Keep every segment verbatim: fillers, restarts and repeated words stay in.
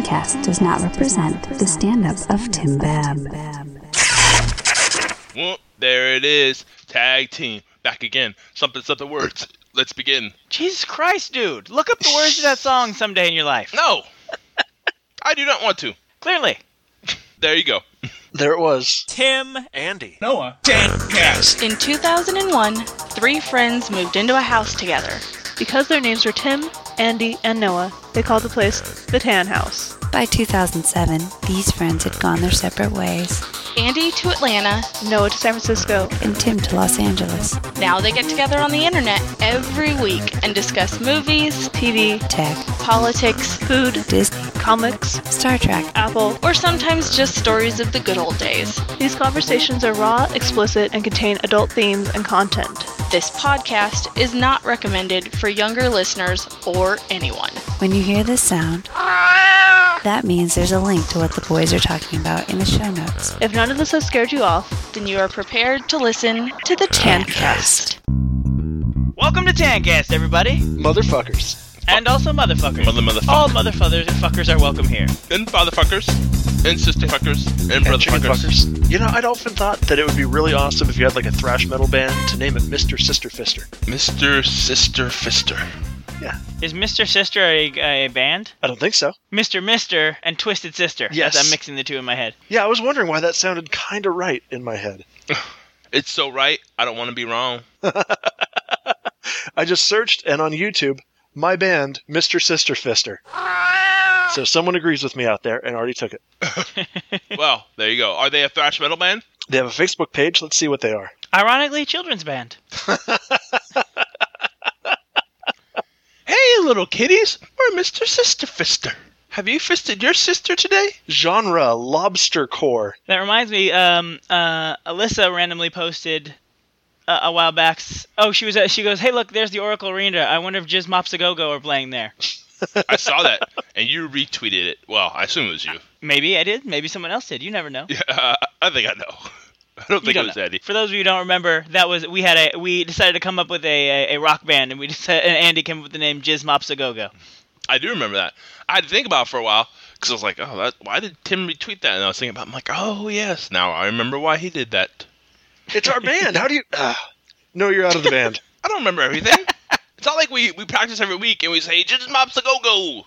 Tancast does not represent the stand-up of Tim Babb. Well, there it is. Tag team. Back again. Something, something words. Let's begin. Jesus Christ, dude. Look up the words to that song someday in your life. No. I do not want to. Clearly. There you go. There it was. Tim. Andy. Noah. Tancast. In two thousand one, three friends moved into a house together. Because their names were Tim, Andy, and Noah, they called the place the Tan House. By two thousand seven, these friends had gone their separate ways. Andy to Atlanta, Noah to San Francisco, and Tim to Los Angeles. Now they get together on the internet every week and discuss movies, T V, tech, politics, food, Disney, comics, Star Trek, Apple, or sometimes just stories of the good old days. These conversations are raw, explicit, and contain adult themes and content. This podcast is not recommended for younger listeners or anyone. When you hear this sound, that means there's a link to what the boys are talking about in the show notes. If none of this has scared you off, then you are prepared to listen to the Tancast. Welcome to Tancast, everybody. Motherfuckers. And also motherfuckers. Mother motherfuckers. All motherfuckers and fuckers are welcome here. And fatherfuckers. And sisterfuckers. And brotherfuckers. fuckers. You know, I'd often thought that it would be really awesome if you had like a thrash metal band to name it Mister Sister Fister. Mister Sister Fister. Yeah. Is Mister Sister a, a band? I don't think so. Mister Mister and Twisted Sister. Yes. As I'm mixing the two in my head. Yeah, I was wondering why that sounded kind of right in my head. It's so right, I don't want to be wrong. I just searched, and on YouTube, my band, Mister Sister Fister. So someone agrees with me out there and already took it. Well, there you go. Are they a thrash metal band? They have a Facebook page. Let's see what they are. Ironically, children's band. Hey, little kitties. We're Mister Sister Fister. Have you fisted your sister today? Genre, lobster core. That reminds me, um, uh, Alyssa randomly posted uh, a while back. s- Oh, she was. Uh, she goes, "Hey, look, there's the Oracle Arena. I wonder if Jizz Mops a Go-Go are playing there." I saw that, and you retweeted it. Well, I assume it was you. Maybe I did. Maybe someone else did. You never know. Yeah, I think I know. I don't You think don't it was know. Eddie. For those of you who don't remember, that was we had a we decided to come up with a a, a rock band, and we decided, and Andy came up with the name Jizz Mops a Go-Go. I do remember that. I had to think about it for a while, because I was like, oh, that, why did Tim retweet that? And I was thinking about it. I'm like, oh, yes, now I remember why he did that. It's our band. How do you... Uh, no, you're out of the band. I don't remember everything. It's not like we, we practice every week and we say, just mops a go-go.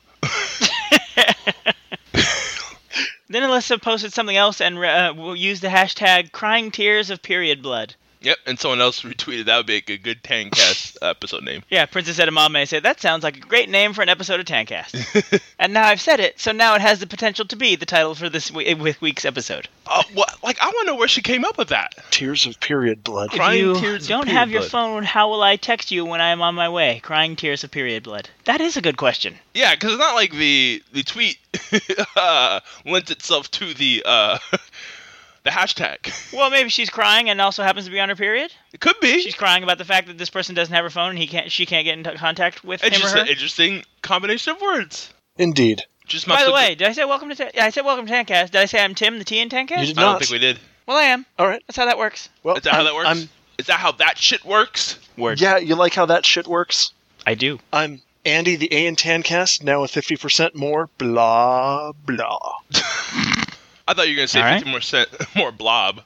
Then Alyssa posted something else and uh, we'll use the hashtag crying tears of period blood. Yep, and someone else retweeted. That would be a good, good Tancast episode name. Yeah, Princess Edamame said, that sounds like a great name for an episode of Tancast. And now I've said it, so now it has the potential to be the title for this we- with week's episode. Uh, what? Like, I want to know where she came up with that. Tears of period blood. If Crying you tears of don't period have your blood. phone, how will I text you when I am on my way? Crying tears of period blood. That is a good question. Yeah, because it's not like the, the tweet uh, lent itself to the uh, the hashtag. Well, maybe she's crying and also happens to be on her period. It could be. She's crying about the fact that this person doesn't have her phone and he can't. She can't get in contact with It's him or just her. an interesting combination of words. Indeed. Just By mops the a- way, did I say welcome to? Ta- yeah, I said welcome to Tancast. Did I say I'm Tim, the T in Tancast? You did I don't not. think we did. Well, I am. All right. That's how that works. Well, Is that how I'm- that works? I'm, Is that how that shit works? Word. yeah, you like how that shit works? I do. I'm Andy, the A in Tancast, now with fifty percent more blah, blah. I thought you were going to say All right. fifty more cent, more blob.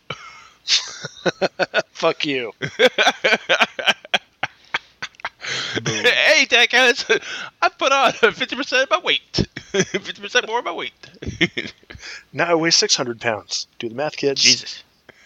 Fuck you. Hey, Tancast, I put on fifty percent of my weight. fifty percent more of my weight. Now I weigh six hundred pounds. Do the math, kids. Jesus.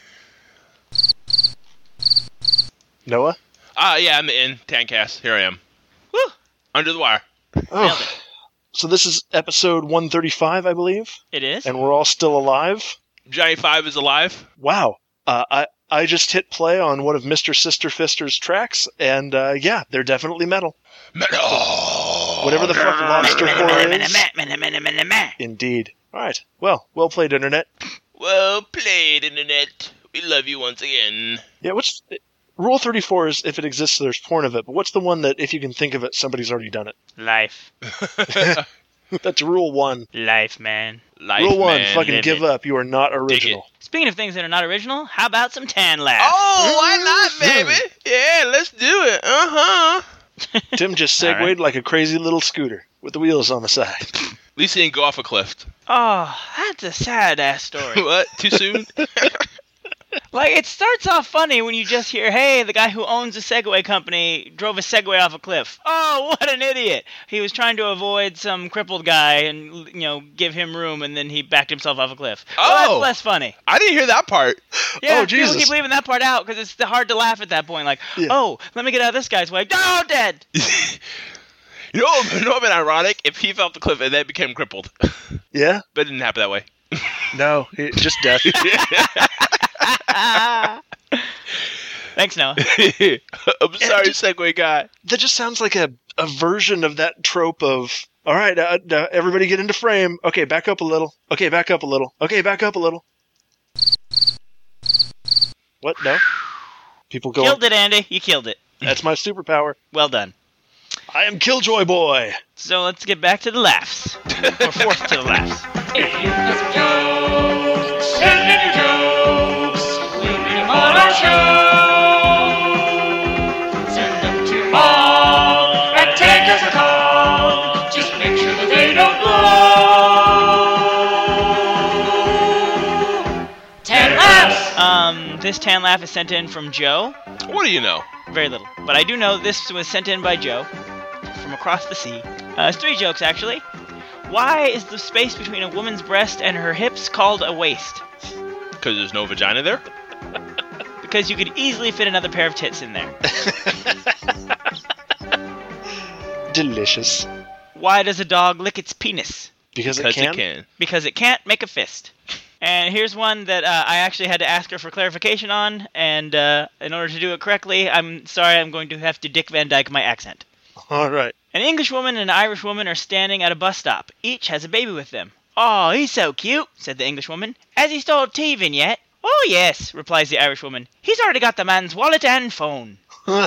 Noah? Ah, yeah, I'm in Tancast. Here I am. Woo! Under the wire. Nailed Oh. it. So this is episode one thirty-five, I believe, It is. and we're all still alive. Johnny Five is alive. Wow. Uh, I I just hit play on one of Mister Sister Fister's tracks, and uh, yeah, they're definitely metal. Metal. Whatever the fuck lobster core is. Well Indeed. All right. Well, well played, Internet. Well played, Internet. We love you once again. Yeah, what's... Rule thirty-four is if it exists, there's porn of it, but what's the one that if you can think of it, somebody's already done it? Life. That's rule one. Life, man. Life, Rule one, man. fucking live give it. up. You are not original. Speaking of things that are not original, how about some tan laugh? Oh, why not, baby? Yeah, let's do it. Uh-huh. Tim just All segued right. like a crazy little scooter with the wheels on the side. least he didn't go off a cliff. Oh, that's a sad ass story. What? Too soon? Like, it starts off funny when you just hear, hey, the guy who owns a Segway company drove a Segway off a cliff. Oh, what an idiot. He was trying to avoid some crippled guy and, you know, give him room, and then he backed himself off a cliff. Oh. Well, that's less funny. I didn't hear that part. Yeah, Oh, Jesus. people keep leaving that part out because it's hard to laugh at that point. Like, Yeah. oh, let me get out of this guy's way. Oh, dead. You know, you know what would have been ironic? If he fell off the cliff and then became crippled. Yeah? But it didn't happen that way. No, it, just death. Thanks, Noah. I'm sorry, just- Segway guy. That just sounds like a, a version of that trope of, all right, uh, uh, everybody get into frame. Okay, back up a little. Okay, back up a little. Okay, back up a little. What? No? People go, Killed it, Andy. You killed it. that's my superpower. Well done. I am Killjoy Boy. So let's get back to the laughs. Or fourth to the laughs. If you have some jokes, send in your jokes. We'll read them on our show. Send them to Mom and take us a call. Just make sure that they don't blow. Ten laughs. Um, this tan laugh is sent in from Joe. What do you know? Very little. But I do know this was sent in by Joe from across the sea. Uh, it's three jokes, actually. Why is the space between a woman's breast and her hips called a waist? Because there's no vagina there? Because you could easily fit another pair of tits in there. Delicious. Why does a dog lick its penis? Because it Because can. it can. Because it can't make a fist. And here's one that uh, I actually had to ask her for clarification on, and uh, in order to do it correctly, I'm sorry, I'm going to have to Dick Van Dyke my accent. All right. An English woman and an Irish woman are standing at a bus stop. Each has a baby with them. "Oh, he's so cute," said the English woman. "Has he started teething yet?" "Oh, yes," replies the Irish woman. "He's already got the man's wallet and phone." So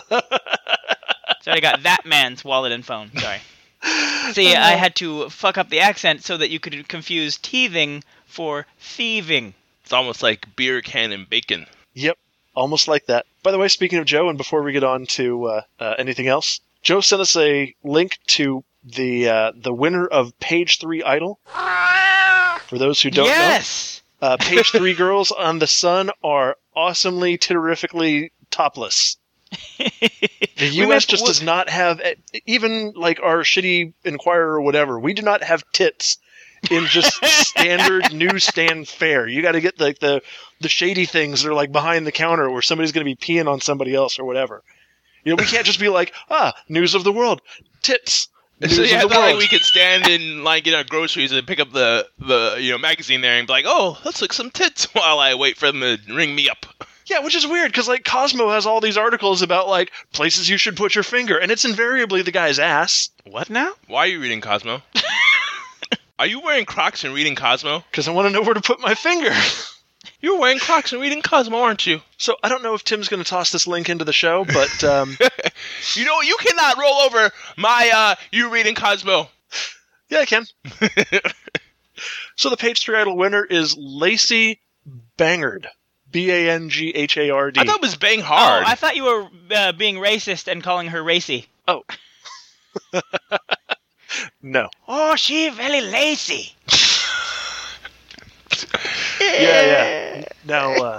I got that man's wallet and phone. Sorry. See, I had to fuck up the accent so that you could confuse teething for thieving. It's almost like beer can and bacon. Yep, almost like that. By the way, speaking of Joe, and before we get on to uh, uh, anything else, Joe sent us a link to the uh, the winner of Page Three Idol. For those who don't Yes! know, uh, Page Three girls on the Sun are awesomely, terrifically topless. The We U S must- just does not have, even like our shitty Inquirer or whatever, we do not have tits in just standard newsstand fare. You got to get like the, the shady things that are like behind the counter where somebody's going to be peeing on somebody else or whatever. You know, we can't just be like, ah, news of the world, tits. News So yeah, of it's the not like world. we could stand in line, get our groceries, and pick up the, the you know magazine there and be like, oh, let's look some tits while I wait for them to ring me up. Yeah, which is weird because like Cosmo has all these articles about like places you should put your finger, and it's invariably the guy's ass. What now? Why are you reading Cosmo? Are you wearing Crocs and reading Cosmo? Because I want to know where to put my finger. You're wearing Crocs and reading Cosmo, aren't you? So I don't know if Tim's going to toss this link into the show, but um, You know, you cannot roll over my, uh, you reading Cosmo. yeah, I can. So the Page Three Idol winner is Lacey Bangard, B A N G H A R D. I thought it was bang hard. Oh, I thought you were uh, being racist and calling her racy. Oh, no. Oh, she very lacy. Yeah, yeah. Now uh,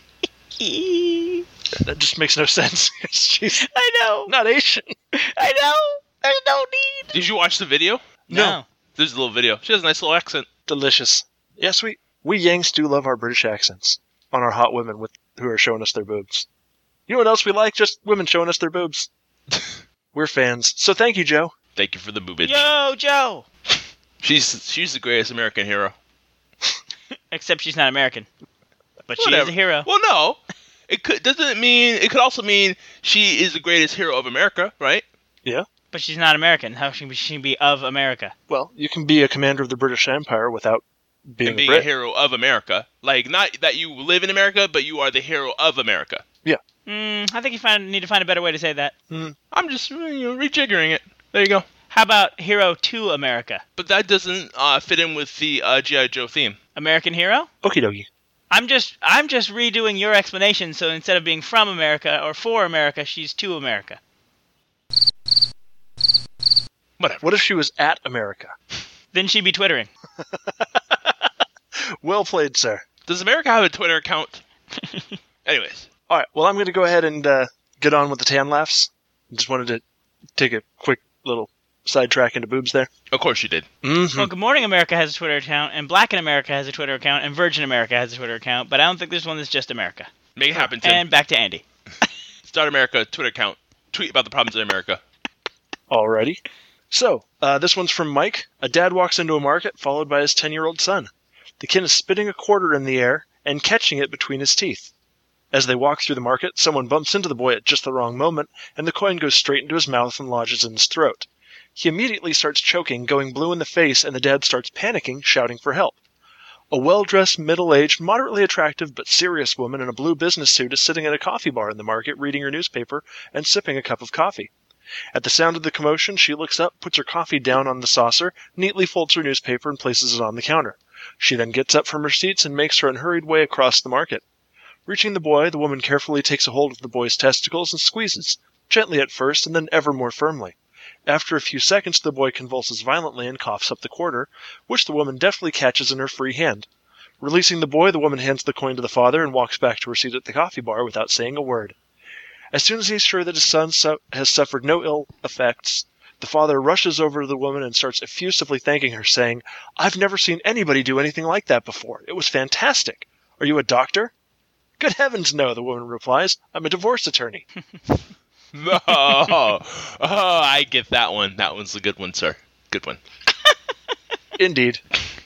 that just makes no sense. She's I know. not Asian. I know. There's no need. Did you watch the video? No. There's a little video. She has a nice little accent. Delicious. Yes, we we Yanks do love our British accents on our hot women with who are showing us their boobs. You know what else we like? Just women showing us their boobs. We're fans. So thank you, Joe. Thank you for the boobage. Yo, Joe. She's she's the greatest American hero. Except she's not American. But she is Whatever. a hero. Well, no. It could doesn't mean it could also mean she is the greatest hero of America, right? Yeah. But she's not American. How can she be of America? Well, you can be a commander of the British Empire without being, and being a Brit. a hero of America. Like, not that you live in America, but you are the hero of America. Mm, I think you find, need to find a better way to say that. I'm just you know, rejiggering it. There you go. How about hero to America? But that doesn't uh, fit in with the uh, G I. Joe theme. American hero? Okie dokie. I'm just I'm just redoing your explanation, so instead of being from America or for America, she's to America. Whatever. What if she was at America? Then she'd be twittering. Well played, sir. Does America have a Twitter account? Anyways. All right, well, I'm going to go ahead and uh, get on with the tan laughs. Just wanted to take a quick little sidetrack into boobs there. Of course you did. Mm-hmm. Well, Good Morning America has a Twitter account, and Black in America has a Twitter account, and Virgin America has a Twitter account, but I don't think there's one that's just America. Make it happen, Tim. And back to Andy. Start America Twitter account. Tweet about the problems in America. Alrighty. So, uh, this one's from Mike. A dad walks into a market, followed by his ten-year-old son. The kid is spitting a quarter in the air and catching it between his teeth. As they walk through the market, someone bumps into the boy at just the wrong moment, and the coin goes straight into his mouth and lodges in his throat. He immediately starts choking, going blue in the face, and the dad starts panicking, shouting for help. A well-dressed, middle-aged, moderately attractive but serious woman in a blue business suit is sitting at a coffee bar in the market reading her newspaper and sipping a cup of coffee. At the sound of the commotion, she looks up, puts her coffee down on the saucer, neatly folds her newspaper, and places it on the counter. She then gets up from her seats and makes her unhurried way across the market. Reaching the boy, the woman carefully takes a hold of the boy's testicles and squeezes, gently at first and then ever more firmly. After a few seconds, the boy convulses violently and coughs up the quarter, which the woman deftly catches in her free hand. Releasing the boy, the woman hands the coin to the father and walks back to her seat at the coffee bar without saying a word. As soon as he's sure that his son su- has suffered no ill effects, the father rushes over to the woman and starts effusively thanking her, saying, "I've never seen anybody do anything like that before. It was fantastic. Are you a doctor?" "Good heavens, no," the woman replies. "I'm a divorce attorney." No. Oh, I get that one. That one's a good one, sir. Good one. Indeed.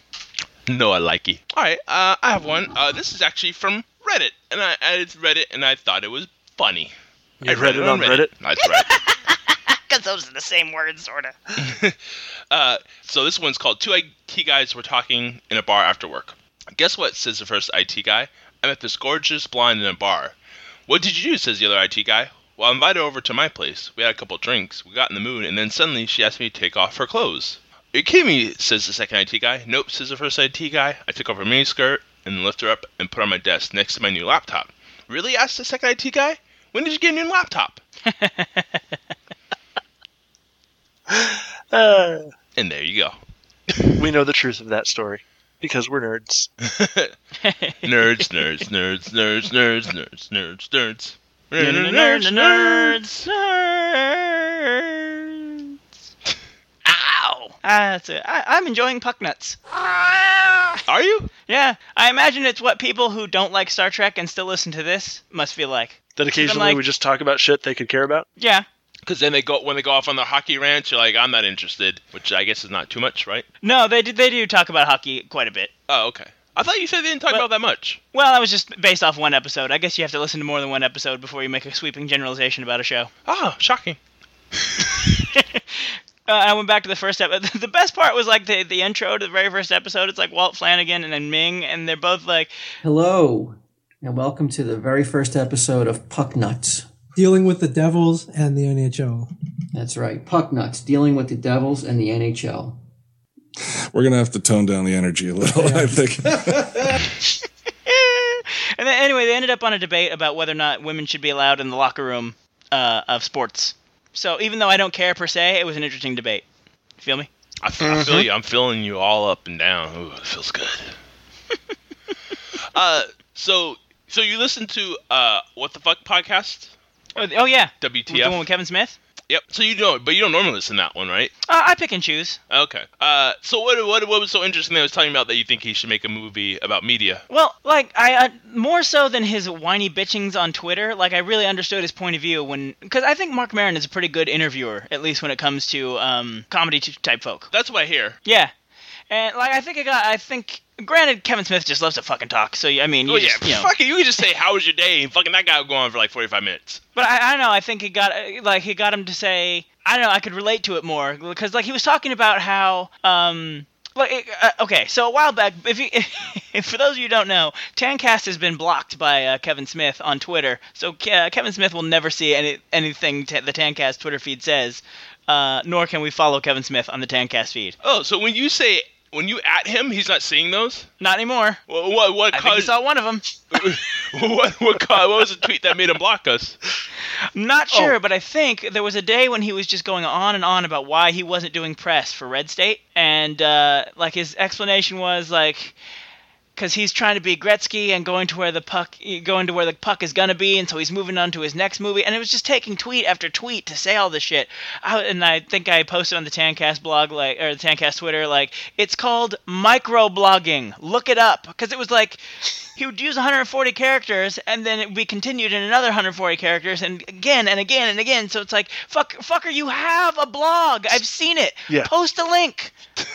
No, I like it. All right, uh, I have one. Uh, this is actually from Reddit, and I, I read it, and I thought it was funny. You I read it on Reddit? That's right. Because those are the same words, sort of. uh, so this one's called Two I T Guys Were Talking in a Bar After Work. Guess what, says the first I T guy. I met this gorgeous blonde in a bar. What did you do, says the other I T guy. Well, I invited her over to my place. We had a couple drinks. We got in the mood, and then suddenly she asked me to take off her clothes. Are you kidding me, says the second I T guy. Nope, says the first I T guy. I took off her miniskirt and lifted her up and put her on my desk next to my new laptop. Really, asked the second I T guy. When did you get a new laptop? uh, and there you go. We know the truth of that story. Because we're nerds. nerds, nerds, nerds, nerds, nerds, nerds, nerds, nerds. Nerds, nerds, nerds. Ow! Ah, that's it. I, I'm enjoying Puck Nuts. Are you? Yeah, I imagine it's what people who don't like Star Trek and still listen to this must feel like. That occasionally like, we just talk about shit they could care about? Yeah. Because then they go when they go off on their hockey rant, you're like, I'm not interested, which I guess is not too much, right? No, they do, they do talk about hockey quite a bit. Oh, okay. I thought you said they didn't talk well, about that much. Well, that was just based off one episode. I guess you have to listen to more than one episode before you make a sweeping generalization about a show. Oh, shocking. uh, I went back to the first episode. The best part was like the, the intro to the very first episode. It's like Walt Flanagan and then Ming, and they're both like, "Hello, and welcome to the very first episode of Puck Nuts. Dealing with the Devils and the N H L. That's right, Puck Nuts, dealing with the Devils and the N H L. We're going to have to tone down the energy a little, yeah. I think. And then anyway, they ended up on a debate about whether or not women should be allowed in the locker room uh, of sports. So even though I don't care per se, it was an interesting debate. You feel me? I, f- mm-hmm. I feel you. I'm feeling you all up and down. Ooh, it feels good. uh, so, so you listen to uh, What the Fuck podcast? Oh, oh yeah. W T F. The one with Kevin Smith? Yep. So you don't, but you don't normally listen to that one, right? Uh, I pick and choose. Okay. Uh, so what, what, what was so interesting that I was talking about that you think he should make a movie about media? Well, like I uh, more so than his whiny bitchings on Twitter. Like I really understood his point of view when, because I think Mark Maron is a pretty good interviewer, at least when it comes to um, comedy type folk. That's what I hear. Yeah, and like I think it got, I think. Granted, Kevin Smith just loves to fucking talk, so I mean, you oh, just, yeah, you know. Fuck it, you can just say, how was your day? And fucking that guy would go on for like forty-five minutes. But I, I don't know, I think it got, like, he got him to say, I don't know, I could relate to it more, because, like, he was talking about how, um, like, uh, okay, so a while back, if you, if, for those of you who don't know, Tancast has been blocked by uh, Kevin Smith on Twitter, so uh, Kevin Smith will never see any anything t- the Tancast Twitter feed says, uh, nor can we follow Kevin Smith on the Tancast feed. Oh, so when you say... When you at him, he's not seeing those? Not anymore. Well, what? What? I think he saw one of them. what what co- what was the tweet that made him block us? I'm not sure, Oh. but I think there was a day when he was just going on and on about why he wasn't doing press for Red State, and uh, like his explanation was like, because he's trying to be Gretzky and going to where the puck, going to where the puck is gonna be, and so he's moving on to his next movie, and it was just taking tweet after tweet to say all this shit. I, and I think I posted on the Tancast blog, like, or the Tancast Twitter, like, it's called microblogging. Look it up, because it was like he would use one hundred forty characters, and then it would be continued in another one hundred forty characters, and again and again and again. So it's like, fuck, fucker, you have a blog. I've seen it. Yeah. Post a link.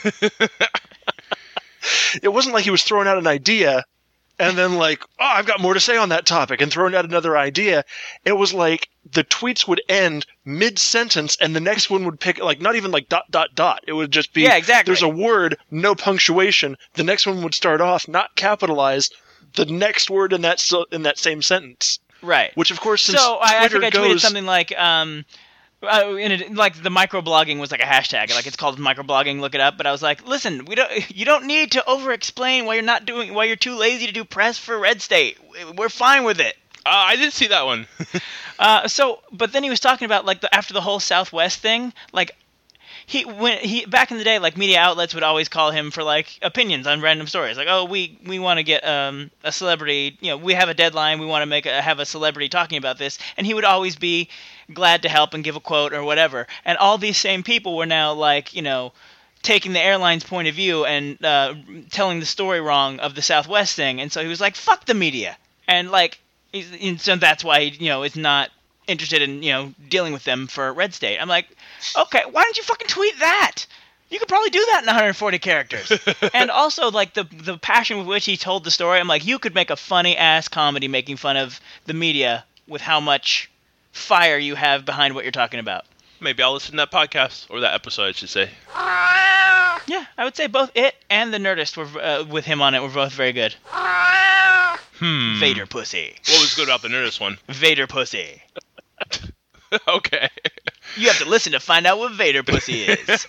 It wasn't like he was throwing out an idea and then like, oh, I've got more to say on that topic and throwing out another idea. It was like the tweets would end mid-sentence and the next one would pick, like, not even like dot, dot, dot. It would just be, Yeah, exactly. there's a word, no punctuation. The next one would start off, not capitalized, the next word in that so- in that same sentence. Right. Which, of course, since So I, I Twitter think I tweeted goes... something like, um, uh, in a, like the microblogging was like a hashtag, like it's called microblogging. Look it up. But I was like, listen, we don't, you don't need to over-explain why you're not doing, why you're too lazy to do press for Red State. We're fine with it. Uh, I didn't see that one. Uh, so, but then he was talking about like the after the whole Southwest thing, like. He when he back in the day, like media outlets would always call him for like opinions on random stories, like, oh, we we want to get um a celebrity, you know, we have a deadline, we want to make a, have a celebrity talking about this, and he would always be glad to help and give a quote or whatever. And all these same people were now like, you know, taking the airline's point of view and uh, telling the story wrong of the Southwest thing, and so he was like, fuck the media, and like, he's, and so that's why he, you know, is not interested in, you know, dealing with them for Red State. I'm like, okay, why don't you fucking tweet that? You could probably do that in one hundred forty characters. And also, like, the the passion with which he told the story, I'm like, you could make a funny-ass comedy making fun of the media with how much fire you have behind what you're talking about. Maybe I'll listen to that podcast, or that episode, I should say. Yeah, I would say both it and The Nerdist were uh, with him on it were both very good. Hmm. Vader pussy. What was good about the Nerdist one? Vader pussy. Okay. You have to listen to find out what Vader pussy is.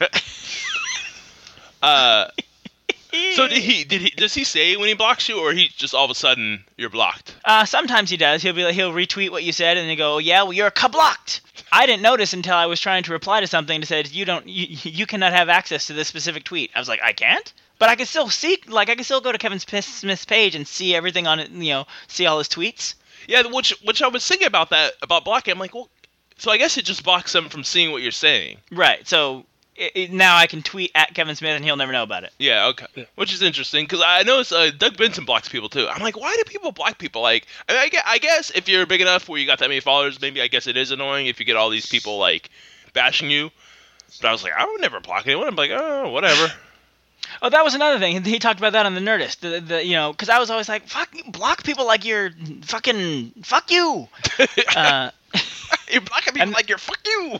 uh, so did he? Did he? Does he say when he blocks you, or he just all of a sudden you're blocked? Uh, sometimes he does. He'll be like, he'll retweet what you said, and then go, oh, "Yeah, well, you're ka-blocked." I didn't notice until I was trying to reply to something that said, "You don't, you, you cannot have access to this specific tweet." I was like, "I can't," but I can still see, like, I can still go to Kevin Smith's page and see everything on it. You know, see all his tweets. Yeah, which which I was thinking about that about blocking. I'm like, well, so I guess it just blocks them from seeing what you're saying. Right. So it, it, now I can tweet at Kevin Smith, and he'll never know about it. Yeah. Okay. Yeah. Which is interesting because I noticed uh, Doug Benson blocks people too. I'm like, why do people block people? Like, I, mean, I, guess, I guess if you're big enough where you got that many followers, maybe I guess it is annoying if you get all these people like bashing you. But I was like, I would never block anyone. I'm like, oh, whatever. Oh, that was another thing. He talked about that on the Nerdist. The, the you know, because I was always like, "Fuck, block people like you're fucking fuck you." uh, you're blocking people and, like you're fuck you.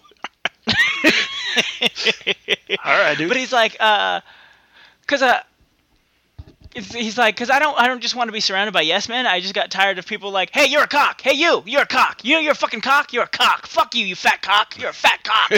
All right, dude. But he's like, uh, cause uh, he's like, cause I don't, I don't just want to be surrounded by yes men. I just got tired of people like, "Hey, you're a cock. Hey, you, you're a cock. You know, you're a fucking cock. You're a cock. Fuck you, you fat cock. You're a fat cock."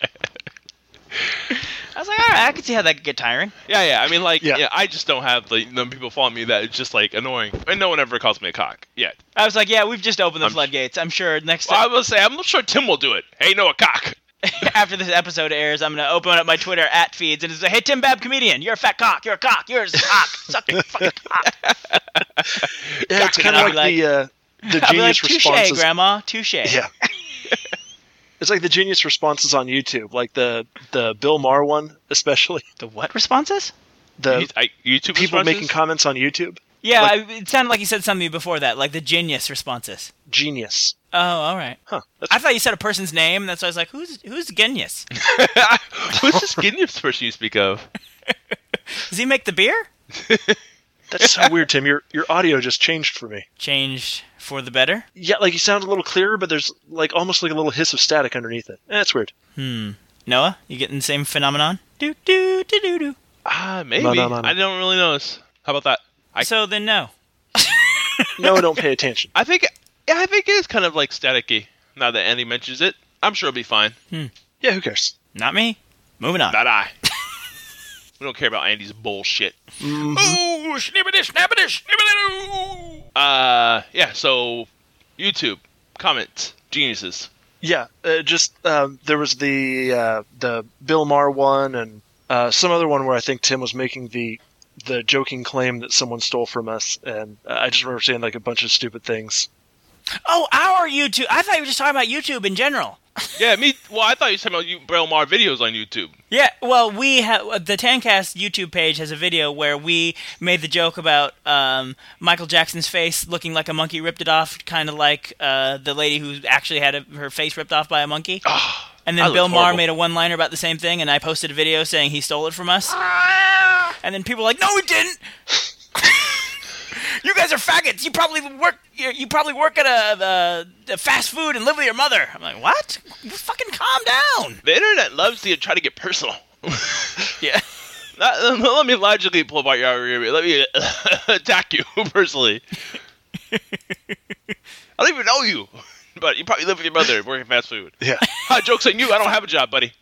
I was like, all right, I can see how that could get tiring. Yeah, yeah. I mean, like, yeah. yeah, I just don't have the like, people follow me that it's just like annoying, and no one ever calls me a cock yet. I was like, yeah, we've just opened the I'm floodgates. I'm sure next well, time. I will say, I'm sure Tim will do it. Hey, no, a cock. After this episode airs, I'm gonna open up my Twitter at feeds and it's like, hey, Tim Babb comedian, you're a fat cock. You're a cock. You're a cock. Suck your fucking cock. Yeah, it's kind of like, like the uh, the I'll genius be like, touche, responses. Grandma, touche. Yeah. It's like the genius responses on YouTube, like the the Bill Maher one, especially. The what responses? The I, YouTube people responses? making comments on YouTube. Yeah, like, I, it sounded like you said something before that, like the genius responses. Genius. Oh, all right. Huh. I thought you said a person's name. That's why I was like, who's who's genius? Who's this genius person you speak of? Does he make the beer? That's so weird, Tim. Your your audio just changed for me. Changed for the better? Yeah, like you sound a little clearer, but there's like almost like a little hiss of static underneath it. Eh, that's weird. Hmm. Noah, you getting the same phenomenon? Do do do do do. Ah, uh, maybe. No, no, no, no. I don't really notice. How about that? I... So then, no. No, don't pay attention. I think, yeah, I think it is kind of like staticky. Now that Andy mentions it, I'm sure it'll be fine. Hmm. Yeah, who cares? Not me. Moving on. Not I. We don't care about Andy's bullshit. Mm-hmm. Oh, snippity, snappity, snippity. Uh, yeah. So, YouTube comments, geniuses. Yeah, uh, just um, there was the uh, the Bill Maher one and uh, some other one where I think Tim was making the the joking claim that someone stole from us, and uh, I just remember saying like a bunch of stupid things. Oh, our YouTube. I thought you were just talking about YouTube in general. Yeah, me. Well, I thought you were talking about you, Bill Maher videos on YouTube. Yeah, well, we have the Tancast YouTube page has a video where we made the joke about um, Michael Jackson's face looking like a monkey ripped it off, kind of like uh, the lady who actually had a, her face ripped off by a monkey. Oh, and then Bill Maher made a one-liner about the same thing, and I posted a video saying he stole it from us. And then people were like, "No, he didn't." You guys are faggots. You probably work. You, you probably work at a, a, a fast food and live with your mother. I'm like, what? Fucking calm down. The internet loves to try to get personal. Yeah. Not, let me logically pull apart your argument. Let me uh, attack you personally. I don't even know you, but you probably live with your mother working fast food. Yeah. Ah, joke's on you. I don't have a job, buddy.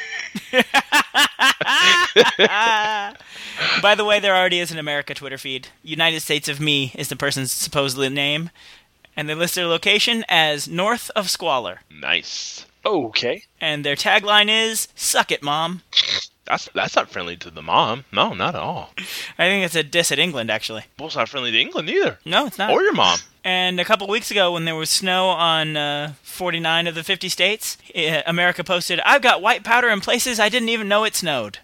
By the way, there already is an America Twitter feed. United States of Me is the person's supposedly name, and they list their location as north of Squalor. Nice. Okay. And their tagline is, "Suck it, Mom." That's that's not friendly to the mom. No, not at all. I think it's a diss at England, actually. Well, it's not friendly to England either. No, it's not. Or your mom. And a couple weeks ago, when there was snow on uh, forty-nine of the fifty states, uh, America posted, "I've got white powder in places I didn't even know it snowed."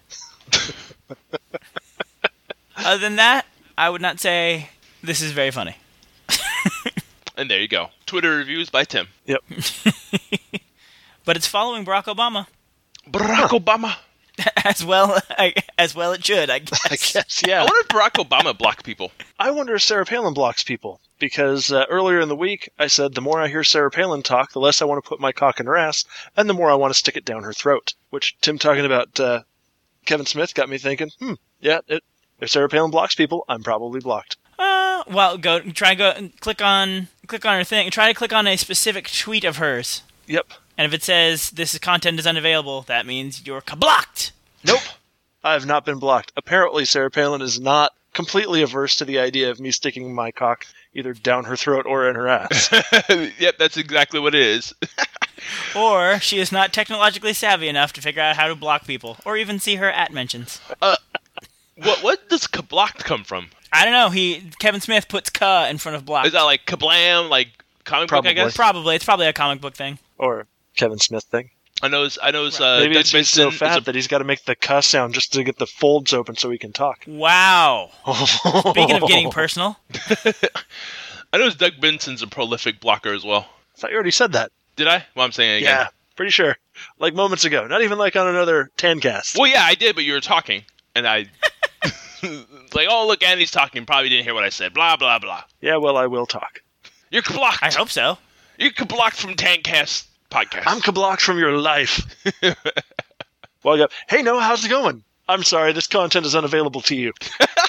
Other than that, I would not say this is very funny. And there you go. Twitter reviews by Tim. Yep. But it's following Barack Obama. Barack Obama. As well, I, as well it should, I guess. I guess, yeah. I wonder if Barack Obama blocked people. I wonder if Sarah Palin blocks people. Because uh, earlier in the week, I said the more I hear Sarah Palin talk, the less I want to put my cock in her ass, and the more I want to stick it down her throat. Which, Tim talking about uh, Kevin Smith got me thinking, hmm, yeah, it, if Sarah Palin blocks people, I'm probably blocked. Uh, well, go try go click on click on her thing. Try to click on a specific tweet of hers. Yep. And if it says this content is unavailable, that means you're blocked. Nope. I have not been blocked. Apparently, Sarah Palin is not completely averse to the idea of me sticking my cock either down her throat or in her ass. Yep, that's exactly what it is. Or she is not technologically savvy enough to figure out how to block people, or even see her at mentions. Uh, what what does kablocked come from? I don't know. He Kevin Smith puts "ka" in front of block. Is that like kablam, like comic Probably. book? I guess Probably. It's probably a comic book thing. Or Kevin Smith thing. I know. It's, I know. It's, uh, Maybe Doug it's he's so Benson fat is a- that he's got to make the cuss sound just to get the folds open so he can talk. Wow. Speaking of getting personal, I know Doug Benson's a prolific blocker as well. I thought you already said that. Did I? Well, I'm saying it again. Yeah, pretty sure. Like moments ago. Not even like on another Tancast. Well, yeah, I did, but you were talking, and I like, oh, look, Andy's talking. Probably didn't hear what I said. Blah blah blah. Yeah, well, I will talk. You're blocked. I hope so. You're blocked from Tancast podcast. I'm blocked from your life. Well, yeah. Hey, Noah, how's it going? I'm sorry, this content is unavailable to you.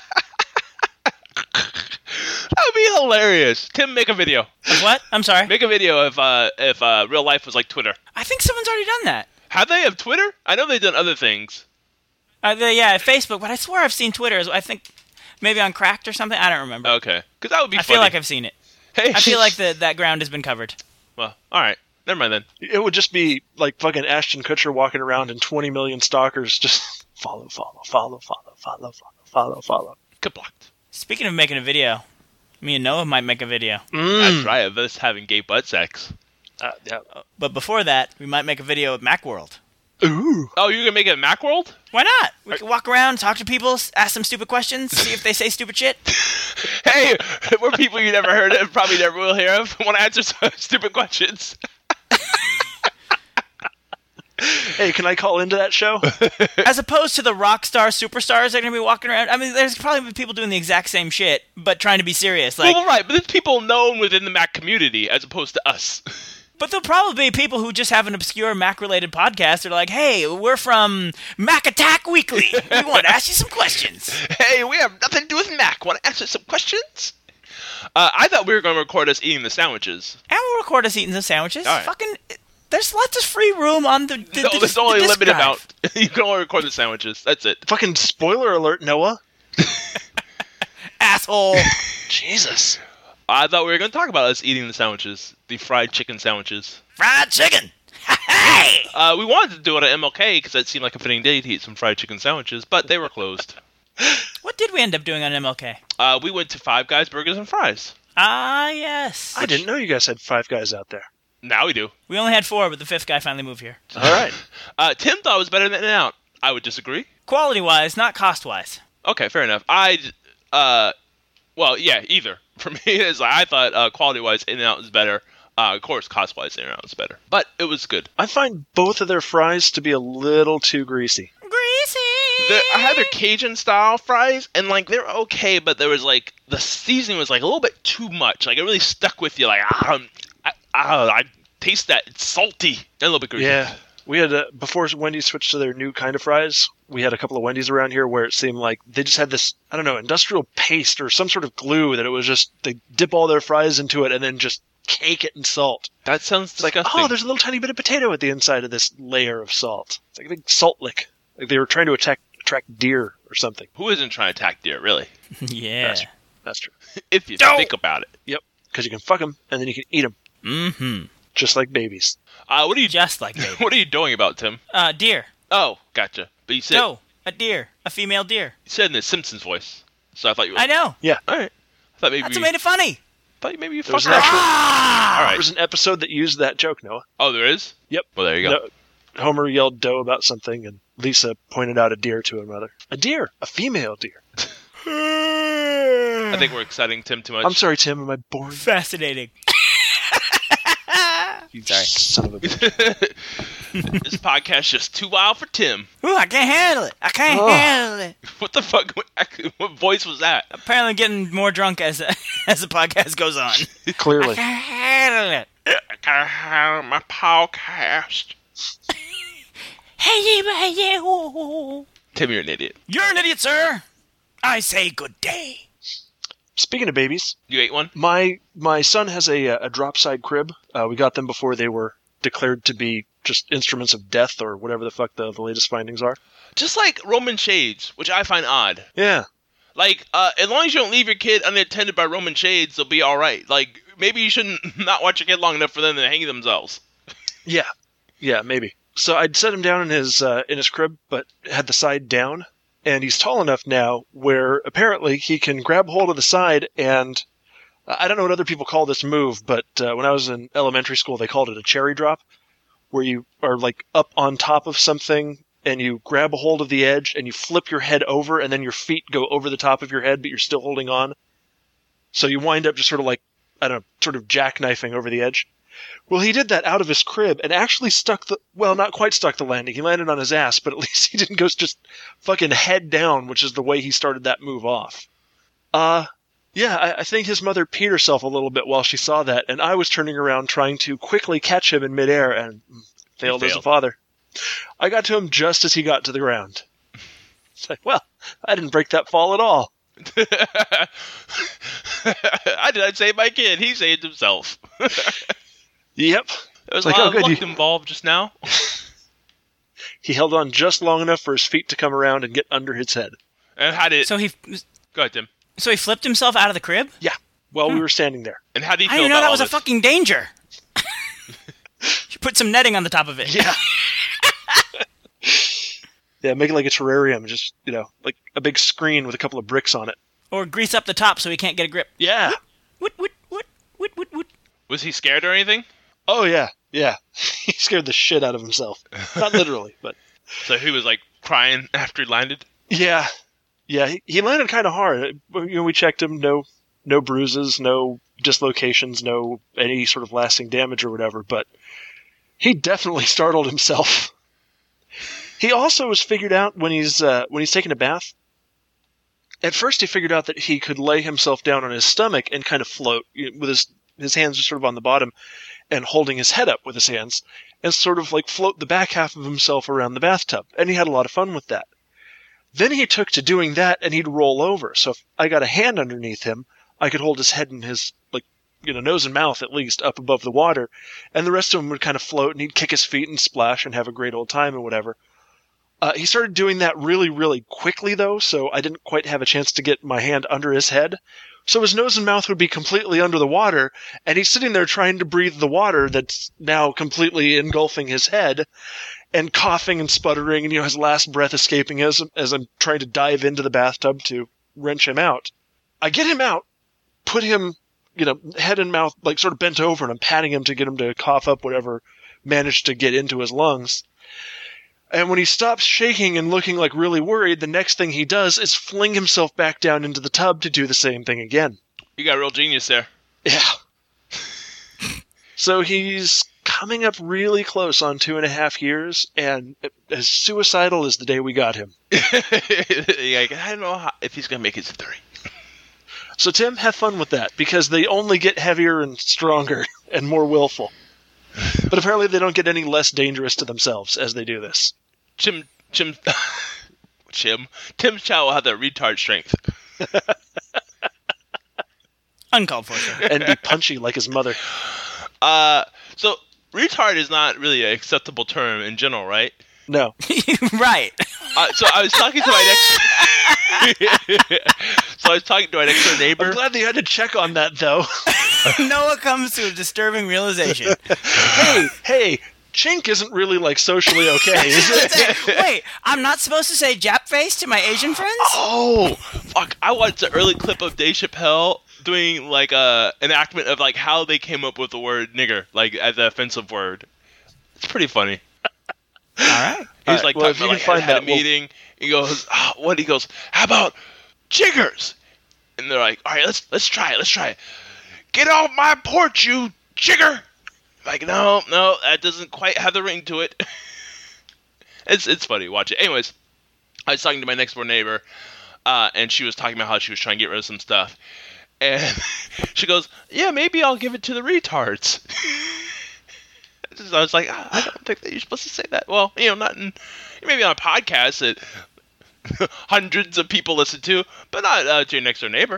That would be hilarious. Tim, make a video. What? I'm sorry. Make a video if uh, if uh, real life was like Twitter. I think someone's already done that. Have they have Twitter? I know they've done other things. Uh, the, yeah, Facebook, but I swear I've seen Twitter. I think maybe on Cracked or something. I don't remember. Okay, because that would be. I funny. feel like I've seen it. Hey, I feel like the, that ground has been covered. Well, all right. Never mind then. It would just be like fucking Ashton Kutcher walking around and twenty million stalkers just follow, follow, follow, follow, follow, follow, follow, follow. Get blocked. Speaking of making a video, me and Noah might make a video. Mm. That's right, of us having gay butt sex. Uh, yeah. But before that, we might make a video of Macworld. Ooh. Oh, you're gonna make it Macworld? Why not? We can walk around, talk to people, ask them stupid questions, see if they say stupid shit. Hey, we're people you never heard of, probably never will hear of. Want to answer some stupid questions? Hey, can I call into that show? As opposed to the rock star superstars that are going to be walking around. I mean, there's probably people doing the exact same shit, but trying to be serious. Like, well, right, but there's people known within the Mac community as opposed to us. But there'll probably be people who just have an obscure Mac-related podcast. They're like, hey, we're from Mac Attack Weekly. We want to ask you some questions. Hey, we have nothing to do with Mac. Want to answer some questions? Uh, I thought we were going to record us eating the sandwiches. And we'll record us eating the sandwiches. All right. Fucking... There's lots of free room on the, the No, the, there's the only a disk limited drive. amount. You can only record the sandwiches. That's it. Fucking spoiler alert, Noah. Asshole. Jesus. I thought we were going to talk about us eating the sandwiches, the fried chicken sandwiches. Fried chicken! Hey! Uh, we wanted to do it at M L K because that seemed like a fitting day to eat some fried chicken sandwiches, but they were closed. What did we end up doing on M L K? Uh, we went to Five Guys Burgers and Fries. Ah, yes. I didn't know you guys had Five Guys out there. Now we do. We only had four, but the fifth guy finally moved here. All right. Uh, Tim thought it was better than In-N-Out. I would disagree. Quality-wise, not cost-wise. Okay, fair enough. I, uh, well, yeah, either. For me, it's like I thought uh, quality-wise, In-N-Out was better. Uh, of course, cost-wise, In-N-Out was better. But it was good. I find both of their fries to be a little too greasy. Greasy! The, I had their Cajun-style fries, and, like, they were okay, but there was, like, the seasoning was, like, a little bit too much. Like, it really stuck with you. Like, ah, I, I, I taste that. It's salty. And a little bit greasy. Yeah. We had, uh, before Wendy's switched to their new kind of fries, we had a couple of Wendy's around here where it seemed like they just had this, I don't know, industrial paste or some sort of glue that it was just, they dip all their fries into it and then just cake it in salt. That sounds It's like, disgusting. oh, there's a little tiny bit of potato at the inside of this layer of salt. It's like a big salt lick. Like they were trying to attack, attract deer or something. Who isn't trying to attack deer, really? Yeah. That's, that's true. If you No! think about it. Yep. Because you can fuck them and then you can eat them. Mm-hmm. Just like babies. Uh, what are you Just like baby. What are you doing about Tim? Uh, deer. Oh, gotcha. But you said No, a deer. A female deer. you said in the Simpsons voice, so I thought you. Were, I know. Yeah. All right. I thought maybe. That's you, what made it funny. thought maybe you There was, fucked an around. actual, All there right. was an episode that used that joke, Noah. Oh, there is. Yep. Well, there you go. No, Homer yelled doe about something, and Lisa pointed out a deer to her mother. A deer. A female deer. I think we're exciting Tim too much. I'm sorry, Tim. Am I boring? Fascinating. You Sorry. son of a bitch. This podcast is just too wild for Tim. Ooh, I can't handle it. I can't Oh. handle it. What the fuck? What voice was that? Apparently getting more drunk as as the podcast goes on. Clearly. Can't handle it. I gotta have my podcast. Hey, hey, hey, oh. Tim, you're an idiot. You're an idiot, sir. I say good day. Speaking of babies, You ate one? my my son has a a drop side crib. Uh, we got them before they were declared to be just instruments of death or whatever the fuck the, the latest findings are. Just like Roman shades, which I find odd. Yeah. Like, uh, as long as you don't leave your kid unattended by Roman shades, they'll be all right. Like, maybe you shouldn't not watch your kid long enough for them to hang themselves. Yeah. Yeah, maybe. So I'd set him down in his uh, in his crib, but had the side down. And he's tall enough now where apparently he can grab hold of the side and I don't know what other people call this move, but uh, when I was in elementary school, they called it a cherry drop, where you are like up on top of something and you grab a hold of the edge and you flip your head over and then your feet go over the top of your head, but you're still holding on. So you wind up just sort of like, I don't know, sort of jackknifing over the edge. Well, he did that out of his crib and actually stuck the, well, not quite stuck the landing. He landed on his ass, but at least he didn't go just fucking head down, which is the way he started that move off. Uh, yeah, I, I think his mother peed herself a little bit while she saw that, and I was turning around trying to quickly catch him in midair and failed, as a failed. father. I got to him just as he got to the ground. It's like, well, I didn't break that fall at all. I did not save my kid. He saved himself. Yep. There was It's like, a lot oh, of good, luck you- involved just now. He held on just long enough for his feet to come around and get under his head. And how did... So he, Go ahead, Tim. so he flipped himself out of the crib. Yeah, while we were standing there. And how do you I feel didn't know about that all was a this? fucking danger. You put some netting on the top of it. Yeah. Yeah, make it like a terrarium, just, you know, like a big screen with a couple of bricks on it. Or grease up the top so he can't get a grip. Yeah. Woot, woot, woot, woot, woot, woot. Was he scared or anything? Oh, yeah. Yeah. He scared the shit out of himself. Not literally, but... So he was like crying after he landed? Yeah. Yeah, he, he landed kind of hard. You know, we checked him, no no bruises, no dislocations, no any sort of lasting damage or whatever, but he definitely startled himself. He also was figured out when he's uh, when he's taking a bath. At first, he figured out that he could lay himself down on his stomach and kind of float you know, with his his hands just sort of on the bottom and holding his head up with his hands and sort of like float the back half of himself around the bathtub. And he had a lot of fun with that. Then he took to doing that and he'd roll over. So if I got a hand underneath him, I could hold his head and his, like, you know, nose and mouth at least up above the water. And the rest of him would kind of float and he'd kick his feet and splash and have a great old time and whatever. Uh, he started doing that really, really quickly, though, so I didn't quite have a chance to get my hand under his head. So his nose and mouth would be completely under the water, and he's sitting there trying to breathe the water that's now completely engulfing his head, and coughing and sputtering, and you know his last breath escaping as, as I'm trying to dive into the bathtub to wrench him out. I get him out, put him, you know, head and mouth, like, sort of bent over, and I'm patting him to get him to cough up whatever managed to get into his lungs. And when he stops shaking and looking like really worried, the next thing he does is fling himself back down into the tub to do the same thing again. You got real genius there. Yeah. So he's coming up really close on two and a half years, and as suicidal as the day we got him. Yeah, I don't know how, if he's going to make it to three. So Tim, have fun with that, because they only get heavier and stronger and more willful. But apparently they don't get any less dangerous to themselves as they do this. Chim, Chim, Chim, Tim Chow will have that retard strength. Uncalled for, sir. And be punchy like his mother. Uh, so retard is not really an acceptable term in general, right? No. Right. Uh, so I was talking to my next. So I was talking to my next door neighbor. I'm glad that you had to check on that, though. Noah comes to a disturbing realization. Hey, hey, chink isn't really, like, socially okay, is it? Wait, I'm not supposed to say Jap face to my Asian friends? Oh, fuck. I watched an early clip of Dave Chappelle doing, like, a enactment of, like, how they came up with the word nigger, like, as an offensive word. It's pretty funny. All right. He's, All like, right, well, talking if about, you like, can find had a that, we'll- meeting. He goes, oh, what? He goes, how about jiggers? And they're like, all right, let's let's try it. Let's try it. Get off my porch, you jigger! Like, no, no, that doesn't quite have the ring to it. it's it's funny. Watch it. Anyways, I was talking to my next door neighbor, uh, and she was talking about how she was trying to get rid of some stuff. And she goes, yeah, maybe I'll give it to the retards. I was like, I don't think that you're supposed to say that. Well, you know, not in, maybe on a podcast that hundreds of people listen to, but not uh, to your next door neighbor.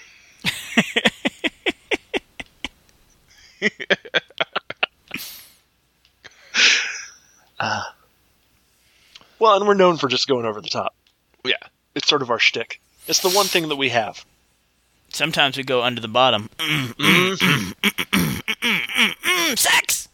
uh, well, and we're known for just going over the top. Yeah. It's sort of our shtick. It's the one thing that we have. Sometimes we go under the bottom. Mm, mm, mm, mm, mm, mm, mm, mm, sex!